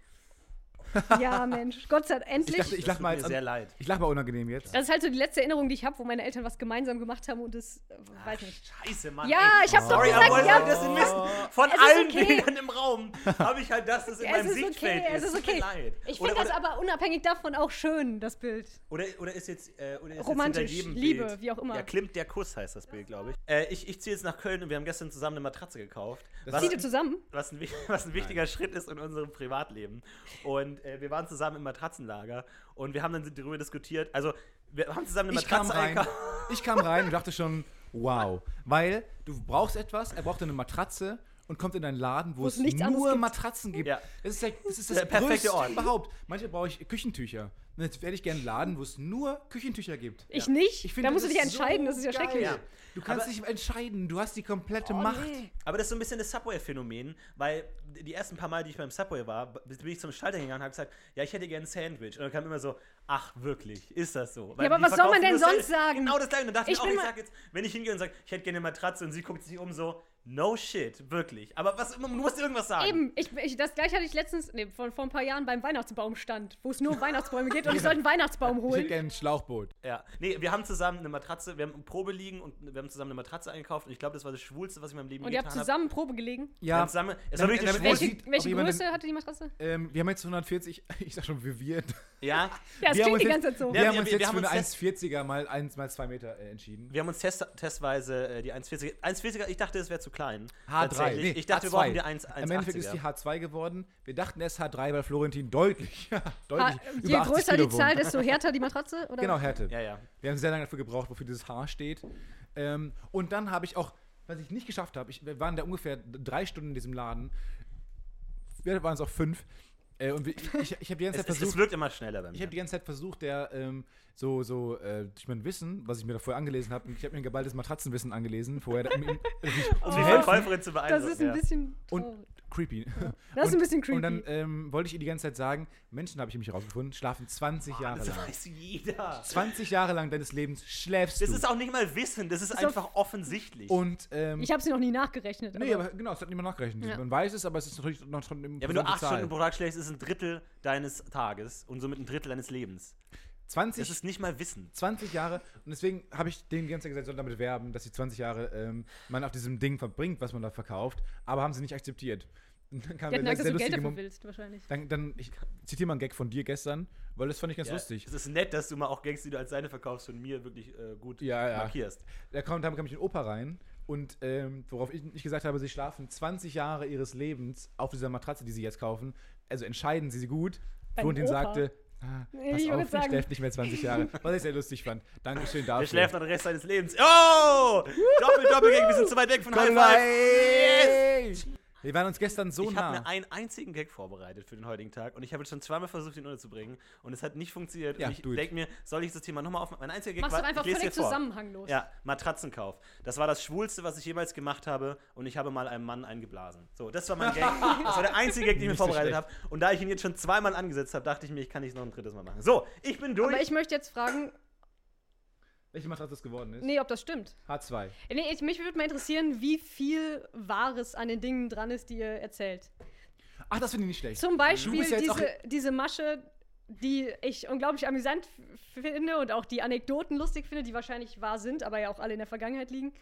Speaker 3: Ja, Mensch. Gott sei Dank, endlich.
Speaker 2: ich dachte, ich lach mal
Speaker 1: Tut
Speaker 2: jetzt
Speaker 1: mir sehr
Speaker 2: an.
Speaker 1: leid.
Speaker 2: Ich lach mal unangenehm jetzt.
Speaker 3: Das ist halt so die letzte Erinnerung, die ich habe, wo meine Eltern was gemeinsam gemacht haben und das, weiß nicht.
Speaker 1: Scheiße, Mann.
Speaker 3: Ja,
Speaker 1: ey.
Speaker 3: ich hab's doch
Speaker 1: Sorry,
Speaker 3: gesagt,
Speaker 1: aber
Speaker 3: ja.
Speaker 1: wollt ihr das denn wissen? Von
Speaker 3: Es ist
Speaker 1: allen
Speaker 3: okay.
Speaker 1: Bildern im Raum habe ich halt das in meinem Sichtfeld
Speaker 3: es ist
Speaker 1: Tut mir
Speaker 3: okay.
Speaker 1: leid.
Speaker 3: Ich finde das
Speaker 1: oder,
Speaker 3: aber unabhängig davon auch schön, das Bild.
Speaker 1: oder ist jetzt
Speaker 3: Romantisch,
Speaker 1: hinter jedem
Speaker 3: Liebe,
Speaker 1: Bild,
Speaker 3: wie auch immer.
Speaker 1: Ja, Klimmt der Kuss heißt das Bild, glaube ich. Ich ziehe jetzt nach Köln und wir haben gestern zusammen eine Matratze gekauft.
Speaker 3: Zieht ihr zusammen?
Speaker 1: Was ein wichtiger Schritt ist in unserem Privatleben. Und wir waren zusammen im Matratzenlager und wir haben dann darüber diskutiert. Also, wir haben zusammen eine Matratze eingekauft.
Speaker 2: Ich kam rein und dachte schon, wow. Weil du brauchst etwas, er braucht eine Matratze und kommt in einen Laden, wo es
Speaker 3: nichts anderes
Speaker 2: nur
Speaker 3: gibt.
Speaker 2: Matratzen gibt.
Speaker 1: Ja.
Speaker 2: Das ist das
Speaker 1: Der perfekte
Speaker 2: größte
Speaker 1: Ort.
Speaker 2: überhaupt. Manchmal brauche ich Küchentücher. Und jetzt werde ich gerne einen Laden, wo es nur Küchentücher gibt.
Speaker 3: Ich nicht.
Speaker 2: Ich find,
Speaker 3: Da musst du
Speaker 2: das
Speaker 3: dich
Speaker 2: ist
Speaker 3: entscheiden,
Speaker 2: so
Speaker 3: das ist ja
Speaker 2: geil.
Speaker 3: schrecklich.
Speaker 1: Ja.
Speaker 2: Du kannst dich entscheiden, du hast die komplette Macht.
Speaker 3: Nee.
Speaker 1: Aber das ist so ein bisschen das Subway-Phänomen, weil die ersten paar Mal, die ich beim Subway war, bin ich zum Schalter gegangen und habe gesagt, ja, ich hätte gerne ein Sandwich. Und dann kam immer so, ach, wirklich, ist das so? Weil
Speaker 3: Ja, aber
Speaker 1: die
Speaker 3: was soll man
Speaker 1: verkaufen
Speaker 3: denn
Speaker 1: nur
Speaker 3: sonst sagen?
Speaker 1: Genau das gleiche. Und dann dachte ich auch,
Speaker 3: bin
Speaker 1: ich
Speaker 3: mal-
Speaker 1: sag jetzt, wenn ich hingehe und sage, ich hätte gerne eine Matratze und sie guckt sich um so, no shit, wirklich. Aber du musst irgendwas sagen.
Speaker 3: Eben, das gleiche hatte ich letztens, vor ein paar Jahren beim Weihnachtsbaumstand, wo es nur Weihnachtsbäume gibt und ich sollte einen Weihnachtsbaum
Speaker 2: Ich hätte
Speaker 3: holen.
Speaker 2: gerne ein Schlauchboot.
Speaker 1: Ja, nee, wir haben zusammen eine Matratze, wir haben ein Probe liegen und wir haben zusammen eine Matratze eingekauft und ich glaube, das war das Schwulste, was ich in meinem Leben
Speaker 3: Und
Speaker 1: je
Speaker 3: ihr habt
Speaker 1: getan habe.
Speaker 3: zusammen Probe gelegen.
Speaker 1: Wir haben zusammen, es war wirklich das
Speaker 2: Damit-
Speaker 1: Schwulste.
Speaker 2: sieht, ob
Speaker 3: Welche
Speaker 2: jemand
Speaker 3: Größe hatte die Matratze?
Speaker 2: Wir haben jetzt 140, ich sag schon, wir.
Speaker 1: Ja,
Speaker 3: Ja, es
Speaker 2: Wir haben
Speaker 3: klingt
Speaker 2: uns
Speaker 3: die
Speaker 2: jetzt-
Speaker 3: ganze Zeit so.
Speaker 1: Ja,
Speaker 2: Wir haben
Speaker 1: wir-
Speaker 2: uns
Speaker 1: wir
Speaker 2: jetzt
Speaker 1: haben
Speaker 2: für eine
Speaker 1: uns
Speaker 2: 1,40er mal 2 Meter entschieden.
Speaker 1: wir haben uns testweise die 1,40er. 1,40er, ich dachte, es wäre zu klein.
Speaker 2: H3.
Speaker 1: Tatsächlich.
Speaker 2: Nee,
Speaker 1: Ich dachte,
Speaker 2: H2.
Speaker 1: wir brauchen die 1,80er.
Speaker 2: Im Endeffekt ist die H2 geworden. Wir dachten erst H3, weil Florentin deutlich
Speaker 3: Je
Speaker 2: über 80
Speaker 3: größer
Speaker 2: Kilo
Speaker 3: die Zahl,
Speaker 2: wog.
Speaker 3: desto härter die Matratze? Oder?
Speaker 2: Genau, Härte.
Speaker 1: Ja, ja.
Speaker 2: Wir haben sehr lange dafür gebraucht, wofür dieses H steht. Und dann habe ich auch, was ich nicht geschafft habe, wir waren da ungefähr 3 Stunden in diesem Laden. Wir waren es auch 5. Und ich habe die ganze Zeit
Speaker 1: Es
Speaker 2: versucht,
Speaker 1: wirkt immer schneller bei mir.
Speaker 2: ich habe die ganze Zeit versucht, durch mein Wissen, was ich mir da vorher angelesen habe, ich habe mir ein geballtes Matratzenwissen angelesen, vorher, um ihm
Speaker 1: um die Verkäuferin zu beeindrucken.
Speaker 3: Das ist ein bisschen
Speaker 2: Und
Speaker 3: traurig.
Speaker 2: creepy.
Speaker 3: Das ist ein bisschen creepy.
Speaker 2: Und dann wollte ich ihr die ganze Zeit sagen, Menschen, habe ich nämlich herausgefunden, schlafen 20 Jahre
Speaker 1: Das
Speaker 2: lang.
Speaker 1: weiß jeder.
Speaker 2: 20 Jahre lang deines Lebens schläfst
Speaker 1: Das
Speaker 2: du.
Speaker 1: ist auch nicht mal Wissen, das ist einfach offensichtlich.
Speaker 2: Und,
Speaker 3: Ich habe sie noch nie nachgerechnet.
Speaker 2: nee, aber genau, es hat niemand nachgerechnet.
Speaker 3: Ja.
Speaker 2: Man weiß es, aber es ist natürlich noch schon im
Speaker 1: ja, wenn du 8 Stunden pro Tag schläfst, ist ein Drittel deines Tages und somit ein Drittel deines Lebens.
Speaker 2: 20,
Speaker 1: Das ist nicht mal Wissen.
Speaker 2: 20 Jahre. Und deswegen habe ich denen die ganze Zeit gesagt, soll damit werben, dass sie 20 Jahre man auf diesem Ding verbringt, was man da verkauft. Aber haben sie nicht akzeptiert. Und dann kam
Speaker 3: Die hatten
Speaker 2: der
Speaker 3: Angst,
Speaker 2: sehr
Speaker 3: dass du Geld
Speaker 2: lustige
Speaker 3: dafür
Speaker 2: Moment.
Speaker 3: willst, wahrscheinlich.
Speaker 2: Ich zitiere mal einen Gag von dir gestern, weil das fand ich ganz
Speaker 1: Ja,
Speaker 2: lustig.
Speaker 1: es ist nett, dass du mal auch Gags, die du als deine verkaufst, von mir wirklich gut
Speaker 2: Ja.
Speaker 1: markierst.
Speaker 2: Da kam ich in Opa rein und worauf ich gesagt habe, sie schlafen 20 Jahre ihres Lebens auf dieser Matratze, die sie jetzt kaufen. Also entscheiden sie gut.
Speaker 3: Beim
Speaker 2: Florentin
Speaker 3: Opa?
Speaker 2: sagte, pass
Speaker 3: Ich
Speaker 2: auf,
Speaker 3: würd
Speaker 2: ich
Speaker 3: sagen-
Speaker 2: schläft nicht mehr 20 Jahre. Was ich sehr lustig fand. Dankeschön dafür.
Speaker 1: Der schläft noch den Rest seines Lebens. Oh! Doppelgäng, wir sind zu weit weg von High Five. Yes!
Speaker 2: Wir waren uns gestern so
Speaker 1: Ich
Speaker 2: nah.
Speaker 1: habe mir einen einzigen Gag vorbereitet für den heutigen Tag und ich habe jetzt schon zweimal versucht, ihn unterzubringen und es hat nicht funktioniert.
Speaker 2: Ja,
Speaker 1: und ich
Speaker 2: do it.
Speaker 1: denke mir, soll ich das Thema nochmal aufmachen? Mein einziger Gag
Speaker 3: Machst du
Speaker 1: war,
Speaker 3: einfach
Speaker 1: ich lese
Speaker 3: völlig
Speaker 1: dir vor.
Speaker 3: zusammenhanglos.
Speaker 1: Ja, Matratzenkauf. Das war das Schwulste, was ich jemals gemacht habe und ich habe mal einem Mann eingeblasen. So, das war mein Gag. Das war der einzige Gag, den ich mir
Speaker 2: Nicht so
Speaker 1: vorbereitet habe. Und da ich ihn jetzt schon zweimal angesetzt habe, dachte ich mir, ich kann nicht noch ein drittes Mal machen. So, ich bin durch.
Speaker 3: Aber ich möchte jetzt fragen,
Speaker 2: Welche Matratze das geworden ist?
Speaker 3: nee, ob das stimmt.
Speaker 2: H2.
Speaker 3: Nee, mich würde mal interessieren, wie viel Wahres an den Dingen dran ist, die ihr erzählt.
Speaker 2: Ach, das finde ich nicht schlecht.
Speaker 3: Zum Beispiel
Speaker 2: bist ja jetzt auch-
Speaker 3: diese Masche, die ich unglaublich amüsant finde und auch die Anekdoten lustig finde, die wahrscheinlich wahr sind, aber ja auch alle in der Vergangenheit liegen,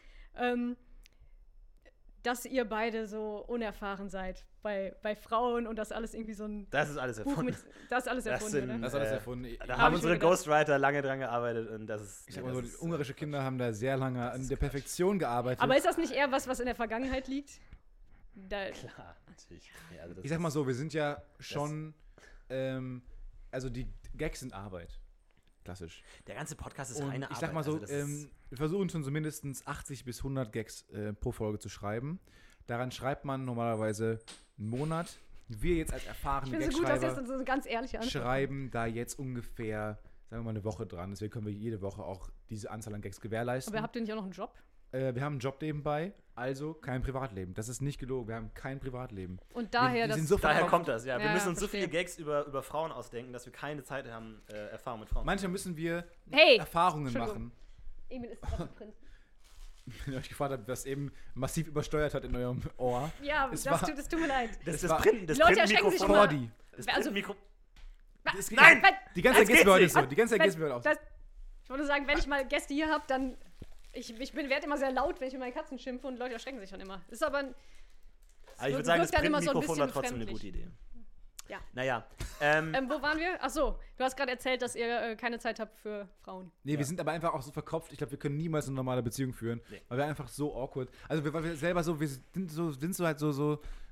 Speaker 3: dass ihr beide so unerfahren seid bei Frauen und das alles irgendwie so ein
Speaker 1: Das ist alles
Speaker 3: Buch
Speaker 1: erfunden.
Speaker 3: mit. Das ist alles erfunden, oder?
Speaker 2: Das hat alles erfunden.
Speaker 1: Da
Speaker 3: Hab
Speaker 1: haben
Speaker 3: ich
Speaker 1: unsere
Speaker 3: mir gedacht.
Speaker 1: Ghostwriter lange dran gearbeitet und das ist.
Speaker 2: Ich sag mal so,
Speaker 1: das
Speaker 2: die
Speaker 1: ist,
Speaker 2: ungarische Kinder haben da sehr lange an der Perfektion gearbeitet.
Speaker 3: Aber ist das nicht eher was in der Vergangenheit liegt?
Speaker 1: klar, natürlich. Ja, also das
Speaker 2: Ich sag mal
Speaker 1: ist-
Speaker 2: so, wir sind ja schon, also die Gags sind Arbeit. Klassisch.
Speaker 1: Der ganze Podcast ist
Speaker 2: Und
Speaker 1: reine
Speaker 2: ich
Speaker 1: Arbeit.
Speaker 2: sag mal so,
Speaker 1: also das ist-
Speaker 2: wir versuchen schon so mindestens 80 bis 100 Gags pro Folge zu schreiben. Daran schreibt man normalerweise einen Monat. Wir jetzt als
Speaker 3: Ich
Speaker 2: erfahrene
Speaker 3: finde es so gut, dass
Speaker 2: Gagschreiber
Speaker 3: jetzt so eine ganz ehrliche Antwort
Speaker 2: schreiben da jetzt ungefähr, sagen wir mal, eine Woche dran. Deswegen können wir jede Woche auch diese Anzahl an Gags gewährleisten.
Speaker 3: Aber habt ihr nicht auch noch einen Job?
Speaker 2: Wir haben einen Job nebenbei, also kein Privatleben. Das ist nicht gelogen, wir haben kein Privatleben.
Speaker 3: Und daher,
Speaker 2: wir sind
Speaker 3: das.
Speaker 2: so
Speaker 1: Daher
Speaker 2: verkauft.
Speaker 1: kommt das, ja. Wir
Speaker 3: Ja,
Speaker 1: müssen uns so
Speaker 3: verstehe.
Speaker 1: viele Gags über Frauen ausdenken, dass wir keine Zeit haben, Erfahrung mit Frauen.
Speaker 2: Manchmal müssen wir
Speaker 3: Hey!
Speaker 2: Erfahrungen
Speaker 3: Entschuldigung.
Speaker 2: machen.
Speaker 3: Emil ist gerade Prinz.
Speaker 2: Wenn ihr euch gefragt habt, was eben massiv übersteuert hat in eurem Ohr.
Speaker 3: Ja,
Speaker 2: Es
Speaker 3: das
Speaker 2: war-
Speaker 3: tut mir leid.
Speaker 1: das
Speaker 2: war-
Speaker 1: Printen, das
Speaker 3: Die Leute erschrecken sich
Speaker 1: Printenmikrofon.
Speaker 3: immer.
Speaker 2: Cordy.
Speaker 1: Das
Speaker 3: Also-
Speaker 1: Printenmikro.
Speaker 2: Nein!
Speaker 3: Was?
Speaker 2: Die ganze
Speaker 1: Das
Speaker 2: Gäste
Speaker 1: geht
Speaker 2: heute
Speaker 1: nicht.
Speaker 2: ist so. Die ganze Gäste wird auch so.
Speaker 3: Ich wollte sagen, wenn ich mal Gäste hier habe, dann. Ich werde immer sehr laut, wenn ich mit meinen Katzen schimpfe und Leute erschrecken sich dann immer. Ist aber.
Speaker 1: Aber ich würde sagen, das
Speaker 3: wirkt dann immer so ein
Speaker 1: Printenmikrofon war
Speaker 3: bisschen
Speaker 1: trotzdem eine gute
Speaker 3: befremdlich.
Speaker 1: Idee.
Speaker 3: Ja.
Speaker 1: Naja.
Speaker 3: Wo waren wir? Ach so, du hast gerade erzählt, dass ihr keine Zeit habt für Frauen.
Speaker 2: Nee, wir sind aber einfach auch so verkopft. Ich glaube, wir können niemals eine normale Beziehung führen,
Speaker 1: Nee.
Speaker 2: weil wir einfach so awkward. Also, weil wir selber so, wir sind so halt so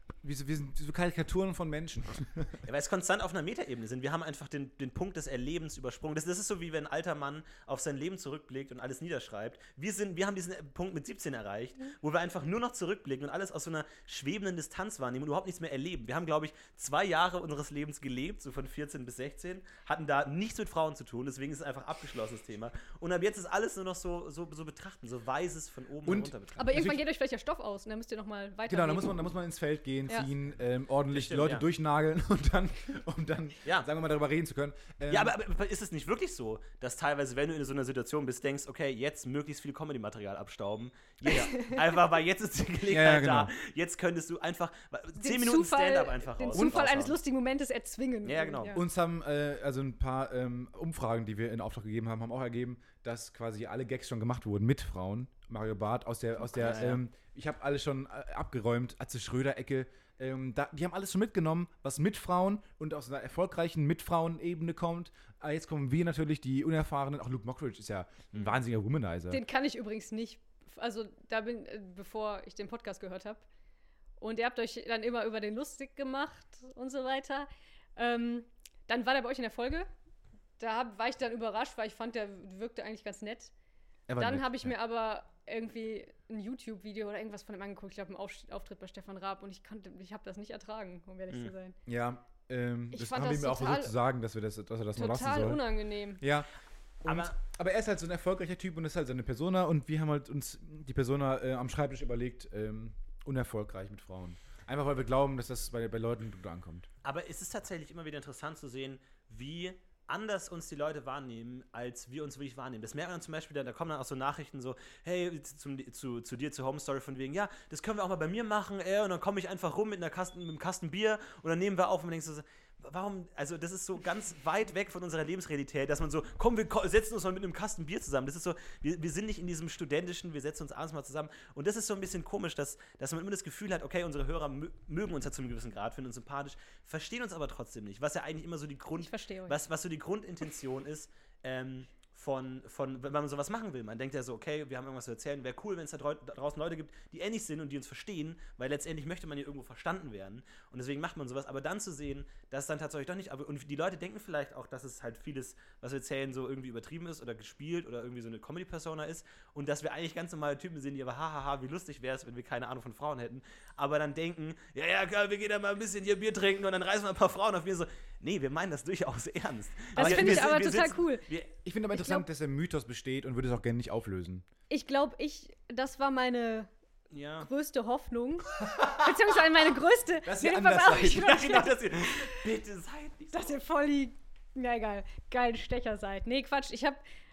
Speaker 2: wir sind so Karikaturen von Menschen.
Speaker 1: Ja, weil es konstant auf einer Metaebene sind. Wir haben einfach den Punkt des Erlebens übersprungen. Das ist so, wie wenn ein alter Mann auf sein Leben zurückblickt und alles niederschreibt. Wir haben diesen Punkt mit 17 erreicht, wo wir einfach nur noch zurückblicken und alles aus so einer schwebenden Distanz wahrnehmen und überhaupt nichts mehr erleben. Wir haben, glaube ich, 2 Jahre unseres Lebens gelebt, so von 14 bis 16, hatten da nichts mit Frauen zu tun, deswegen ist es einfach abgeschlossenes Thema. Und ab jetzt ist alles nur noch so betrachten, so weises von oben runter betrachten.
Speaker 3: Aber irgendwann geht euch vielleicht der Stoff aus und dann müsst ihr nochmal weiter.
Speaker 2: Genau, da muss man ins Feld gehen, ziehen, ordentlich stimmt, die Leute durchnageln und dann, um dann, sagen wir mal, darüber reden zu können.
Speaker 1: Ja, aber ist es nicht wirklich so, dass teilweise, wenn du in so einer Situation bist, denkst, okay, jetzt möglichst viel Comedy-Material abstauben. Einfach, weil jetzt ist die Gelegenheit da. Jetzt könntest du einfach 10 Minuten Stand-up einfach raus.
Speaker 3: Den Zufall eines lustigen Momentes erzwingen.
Speaker 1: Ja, genau.
Speaker 3: Ja.
Speaker 2: Uns haben also ein paar Umfragen, die wir in Auftrag gegeben haben, auch ergeben, dass quasi alle Gags schon gemacht wurden mit Frauen. Mario Barth ich habe alles schon abgeräumt, Atze Schröder-Ecke. Die haben alles schon mitgenommen, was mit Frauen und aus einer erfolgreichen Mit-Frauen-Ebene kommt. Aber jetzt kommen wir natürlich, die Unerfahrenen. Auch Luke Mockridge ist ja ein wahnsinniger Womanizer.
Speaker 3: Den kann ich übrigens nicht. Also bevor ich den Podcast gehört habe. Und ihr habt euch dann immer über den lustig gemacht und so weiter. Dann war der bei euch in der Folge. Da war ich dann überrascht, weil ich fand, der wirkte eigentlich ganz nett. Dann habe ich mir aber irgendwie ein YouTube-Video oder irgendwas von ihm angeguckt. Ich glaube, einen Auftritt bei Stefan Raab und ich habe das nicht ertragen, um ehrlich zu sein.
Speaker 2: Ja, das haben wir mir auch versucht zu sagen, dass er das mal lassen soll.
Speaker 3: Total unangenehm.
Speaker 2: Ja. Aber er ist halt so ein erfolgreicher Typ und ist halt seine Persona und wir haben halt uns die Persona am Schreibtisch überlegt, unerfolgreich mit Frauen. Einfach weil wir glauben, dass das bei Leuten gut ankommt.
Speaker 1: Aber es ist tatsächlich immer wieder interessant zu sehen, wie anders uns die Leute wahrnehmen, als wir uns wirklich wahrnehmen. Das merkt man zum Beispiel, da kommen dann auch so Nachrichten so, hey, zu dir, zur Home Story von wegen, ja, das können wir auch mal bei mir machen, und dann komme ich einfach rum mit einem Kasten Bier und dann nehmen wir auf und man denkt so, warum, also das ist so ganz weit weg von unserer Lebensrealität, dass man so, komm, wir setzen uns mal mit einem Kasten Bier zusammen. Das ist so, wir sind nicht in diesem studentischen, wir setzen uns abends mal zusammen. Und das ist so ein bisschen komisch, dass man immer das Gefühl hat, okay, unsere Hörer mögen uns ja zu einem gewissen Grad, finden uns sympathisch, verstehen uns aber trotzdem nicht. Was ja eigentlich immer so die was so die Grundintention ist, von wenn man sowas machen will. Man denkt ja so, okay, wir haben irgendwas zu erzählen, wäre cool, wenn es da draußen Leute gibt, die ähnlich sind und die uns verstehen, weil letztendlich möchte man ja irgendwo verstanden werden und deswegen macht man sowas, aber dann zu sehen, dass es dann tatsächlich doch nicht, und die Leute denken vielleicht auch, dass es halt vieles, was wir erzählen, so irgendwie übertrieben ist oder gespielt oder irgendwie so eine Comedy-Persona ist und dass wir eigentlich ganz normale Typen sind, die aber hahaha, wie lustig wäre es, wenn wir keine Ahnung von Frauen hätten, aber dann denken, ja, klar, wir gehen da mal ein bisschen hier Bier trinken und dann reißen wir ein paar Frauen auf mir so, nee, wir meinen das durchaus ernst.
Speaker 3: Das finde ich aber total cool.
Speaker 2: Ich finde aber interessant, dass der Mythos besteht und würde es auch gerne nicht auflösen.
Speaker 3: Ich glaube, das war meine größte Hoffnung. Beziehungsweise meine größte.
Speaker 2: Dass ihr anders seid.
Speaker 1: Genau, bitte seid nicht so.
Speaker 3: Dass ihr voll die, geilen Stecher seid. Nee, Quatsch. Ich habe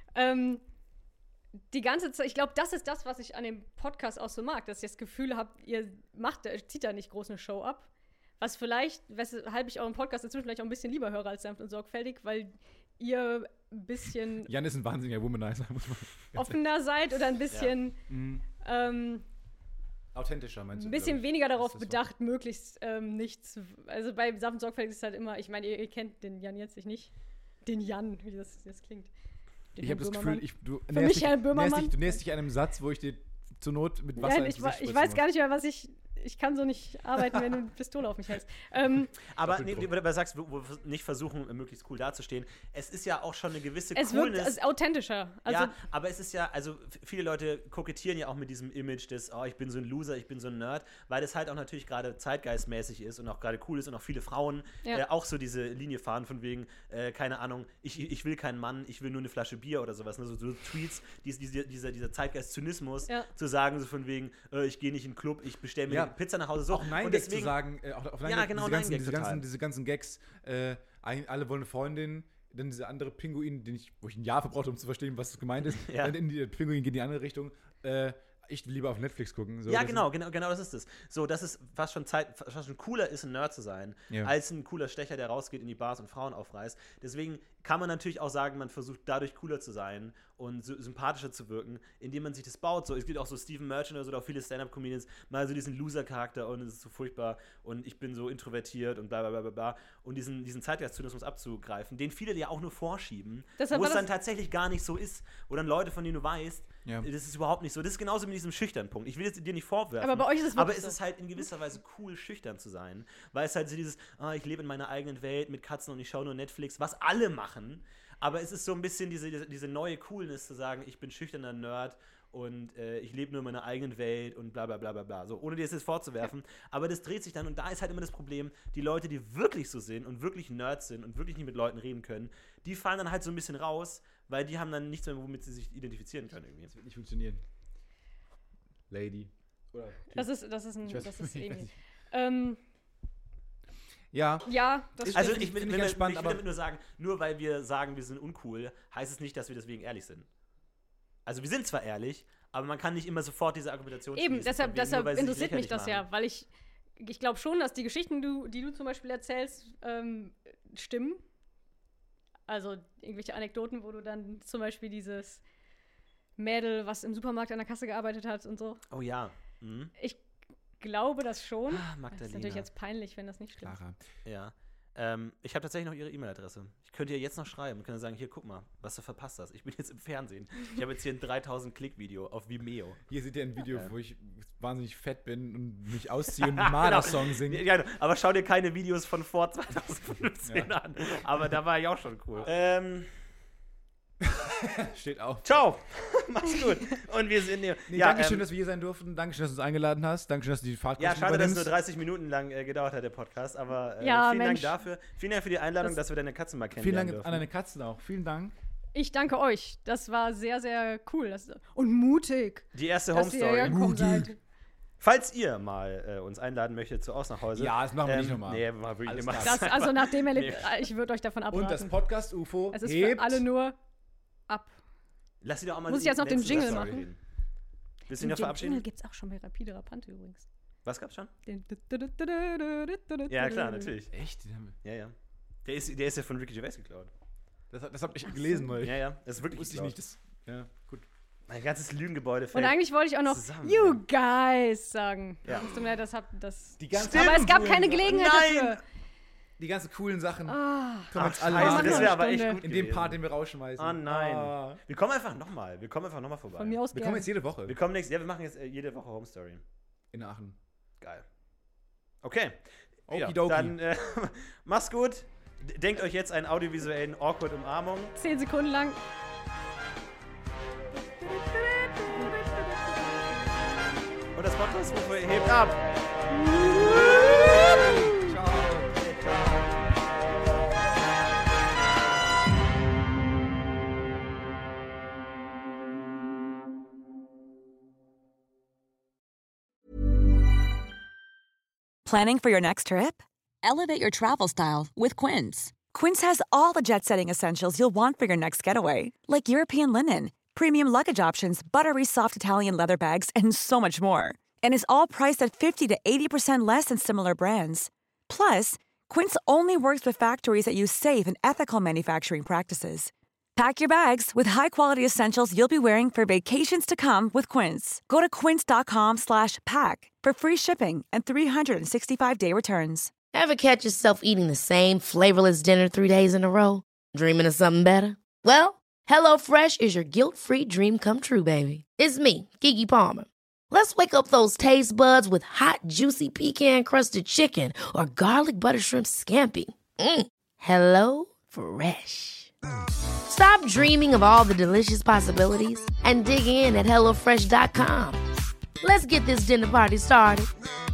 Speaker 3: die ganze Zeit, ich glaube, das ist das, was ich an dem Podcast auch so mag, dass ich das Gefühl habe, ihr zieht da nicht groß eine Show ab. Weshalb ich euren Podcast inzwischen vielleicht auch ein bisschen lieber höre als sanft und sorgfältig, weil ihr ein bisschen
Speaker 2: Jan ist ein wahnsinniger Womanizer, muss man
Speaker 3: offener seid oder ein bisschen
Speaker 2: authentischer, meinst du?
Speaker 3: Ein bisschen weniger darauf bedacht, möglichst nichts. Also bei sanft und sorgfältig ist es halt immer, ich meine, ihr kennt den Jan jetzt nicht. Den Jan, wie das klingt.
Speaker 2: Ich habe das Gefühl, du näherst dich einem Satz, wo ich dir zur Not mit Wasser ins Gesicht
Speaker 3: ich weiß gar nicht mehr, was ich kann so nicht arbeiten, wenn du eine Pistole auf mich hältst.
Speaker 1: Aber du sagst, wo wir nicht versuchen, möglichst cool dazustehen. Es ist ja auch schon eine gewisse
Speaker 3: Coolness. Es wirkt authentischer. Also
Speaker 1: ja, aber es ist ja, also viele Leute kokettieren ja auch mit diesem Image des, ich bin so ein Loser, ich bin so ein Nerd, weil das halt auch natürlich gerade zeitgeistmäßig ist und auch gerade cool ist und auch viele Frauen auch so diese Linie fahren von wegen, keine Ahnung, ich will keinen Mann, ich will nur eine Flasche Bier oder sowas. Ne? So Tweets, dieser Zeitgeist-Zynismus, zu sagen, so von wegen, ich gehe nicht in den Club, ich bestelle mir Pizza nach Hause, so.
Speaker 2: Auch Nein-Gags zu sagen, diese ganzen Gags, alle wollen eine Freundin, dann dieser andere Pinguin, wo ich ein Jahr verbraucht habe, um zu verstehen, was gemeint ist, dann in die Pinguin geht in die andere Richtung, ich will lieber auf Netflix gucken. So,
Speaker 1: genau, das ist es. So, dass es fast schon cooler ist, ein Nerd zu sein, als ein cooler Stecher, der rausgeht in die Bars und Frauen aufreißt. Deswegen kann man natürlich auch sagen, man versucht dadurch cooler zu sein und sympathischer zu wirken, indem man sich das baut. So, es gibt auch so Stephen Merchant oder so, oder auch viele Stand-Up-Comedians, mal so diesen Loser-Charakter und es ist so furchtbar und ich bin so introvertiert und bla bla bla bla bla. Und diesen Zeitgeist-Zynismus abzugreifen, den viele ja auch nur vorschieben, wo es dann tatsächlich gar nicht so ist. Wo dann Leute, von denen du weißt, Ja. Das ist überhaupt nicht so. Das ist genauso mit diesem schüchternen Punkt. Ich will jetzt dir nicht vorwerfen.
Speaker 3: Aber bei euch ist es
Speaker 1: aber es ist halt in gewisser Weise cool, schüchtern zu sein. Weil es halt so dieses, ich lebe in meiner eigenen Welt mit Katzen und ich schaue nur Netflix, was alle machen. Aber es ist so ein bisschen diese neue Coolness zu sagen, ich bin schüchterner Nerd und ich lebe nur in meiner eigenen Welt und bla bla bla bla bla. So, ohne dir das jetzt vorzuwerfen. Aber das dreht sich dann und da ist halt immer das Problem, die Leute, die wirklich so sind und wirklich Nerds sind und wirklich nicht mit Leuten reden können, die fallen dann halt so ein bisschen raus, weil die haben dann nichts mehr, womit sie sich identifizieren können irgendwie.
Speaker 2: Das wird nicht funktionieren. Lady. Oder
Speaker 3: das ist Emil.
Speaker 2: Ja.
Speaker 3: Ja, das
Speaker 1: also
Speaker 3: stimmt.
Speaker 1: ich will damit nur sagen, nur weil wir sagen, wir sind uncool, heißt es nicht, dass wir deswegen ehrlich sind. Also wir sind zwar ehrlich, aber man kann nicht immer sofort diese Argumentation
Speaker 3: Eben,
Speaker 1: schließen.
Speaker 3: deshalb interessiert mich das ja, weil ich glaube schon, dass die Geschichten, die du zum Beispiel erzählst, stimmen. Also irgendwelche Anekdoten, wo du dann zum Beispiel dieses Mädel, was im Supermarkt an der Kasse gearbeitet hat und so.
Speaker 1: Oh ja. Mhm.
Speaker 3: Ich glaube das schon.
Speaker 1: Magdalena.
Speaker 3: Das ist natürlich jetzt peinlich, wenn das nicht stimmt.
Speaker 2: Clara.
Speaker 1: Ja. Ich habe tatsächlich noch ihre E-Mail-Adresse. Ich könnte ihr jetzt noch schreiben und könnte sagen, hier, guck mal, was du verpasst hast. Ich bin jetzt im Fernsehen. Ich habe jetzt hier ein 3000-Klick-Video auf Vimeo.
Speaker 2: Hier seht ihr ein Video, wo ich wahnsinnig fett bin und mich ausziehe und einen Marder-Song singe.
Speaker 1: Ja, aber schau dir keine Videos von vor 2015 an. Aber da war ich auch schon cool.
Speaker 2: Steht auf.
Speaker 1: Ciao. Mach's gut. Und wir sind hier.
Speaker 2: Nee, Dankeschön, dass wir hier sein durften. Dankeschön, dass du uns eingeladen hast. Dankeschön, dass du die Fahrtkosten
Speaker 1: übernimmst. Ja, schade, dass es
Speaker 2: übernimmst.
Speaker 1: nur 30 Minuten lang gedauert hat, der Podcast. Aber vielen Dank dafür. Vielen Dank für die Einladung, dass wir deine Katzen mal kennenlernen
Speaker 2: Vielen Dank an deine Katzen auch. Vielen Dank.
Speaker 3: Ich danke euch. Das war sehr, sehr cool. Und mutig.
Speaker 1: Die erste Home-Story.
Speaker 3: Mutig.
Speaker 1: Falls ihr mal uns einladen möchtet zu Ausnachhäuser.
Speaker 2: Ja, das machen wir nicht nochmal.
Speaker 1: Nee, wir wirklich nicht
Speaker 3: das, also nach dem Erlebnis, ich würde euch davon abraten.
Speaker 2: Und das Podcast-UFO
Speaker 3: es ist für alle nur ab.
Speaker 1: Lass sie doch auch mal.
Speaker 3: Muss ich jetzt noch den Jingle machen?
Speaker 1: Willst du ihn noch verabschieden?
Speaker 3: Den Jingle gibt's auch schon bei Rapide Rapante übrigens.
Speaker 1: Was gab's schon?
Speaker 3: Den
Speaker 1: Ja, klar, natürlich.
Speaker 2: Echt?
Speaker 1: Ja. Der ist ja von Ricky Gervais geklaut.
Speaker 2: Das hab ich gelesen, weil
Speaker 1: das ist wirklich
Speaker 2: wusste ich nicht. Ja, gut.
Speaker 1: Mein ganzes Lügengebäude fällt.
Speaker 3: Und eigentlich wollte ich auch noch
Speaker 1: zusammen,
Speaker 3: You Guys sagen.
Speaker 1: Ja.
Speaker 3: Tut mir leid, das.
Speaker 2: Die ganzen
Speaker 3: Aber es gab keine Gelegenheit dafür.
Speaker 2: Die ganzen coolen Sachen
Speaker 3: Ah.
Speaker 2: können wir jetzt alle
Speaker 1: Scheiße,
Speaker 2: machen.
Speaker 1: das wäre aber echt gut
Speaker 2: in
Speaker 1: gewesen.
Speaker 2: dem Part, den wir rausschmeißen.
Speaker 1: Oh nein. Wir kommen einfach nochmal. Vorbei.
Speaker 3: Von mir aus
Speaker 2: Wir kommen jetzt jede Woche.
Speaker 1: wir machen jetzt jede Woche Home Story.
Speaker 2: In Aachen.
Speaker 1: Geil. Okay.
Speaker 2: Okidoki.
Speaker 1: Dann mach's gut. Denkt euch jetzt einen audiovisuellen Awkward-Umarmung.
Speaker 3: 10 Sekunden lang.
Speaker 1: Und das Podcast-UFO hebt ab.
Speaker 4: Planning for your next trip? Elevate your travel style with Quince. Quince has all the jet-setting essentials you'll want for your next getaway, like European linen, premium luggage options, buttery soft Italian leather bags, and so much more. And is all priced at 50 to 80% less than similar brands. Plus, Quince only works with factories that use safe and ethical manufacturing practices. Pack your bags with high-quality essentials you'll be wearing for vacations to come with Quince. Go to quince.com/pack for free shipping and 365-day returns.
Speaker 5: Ever catch yourself eating the same flavorless dinner 3 days in a row? Dreaming of something better? Well, HelloFresh is your guilt-free dream come true, baby. It's me, Keke Palmer. Let's wake up those taste buds with hot, juicy pecan-crusted chicken or garlic butter shrimp scampi. Hello Fresh. Stop dreaming of all the delicious possibilities and dig in at HelloFresh.com. Let's get this dinner party started.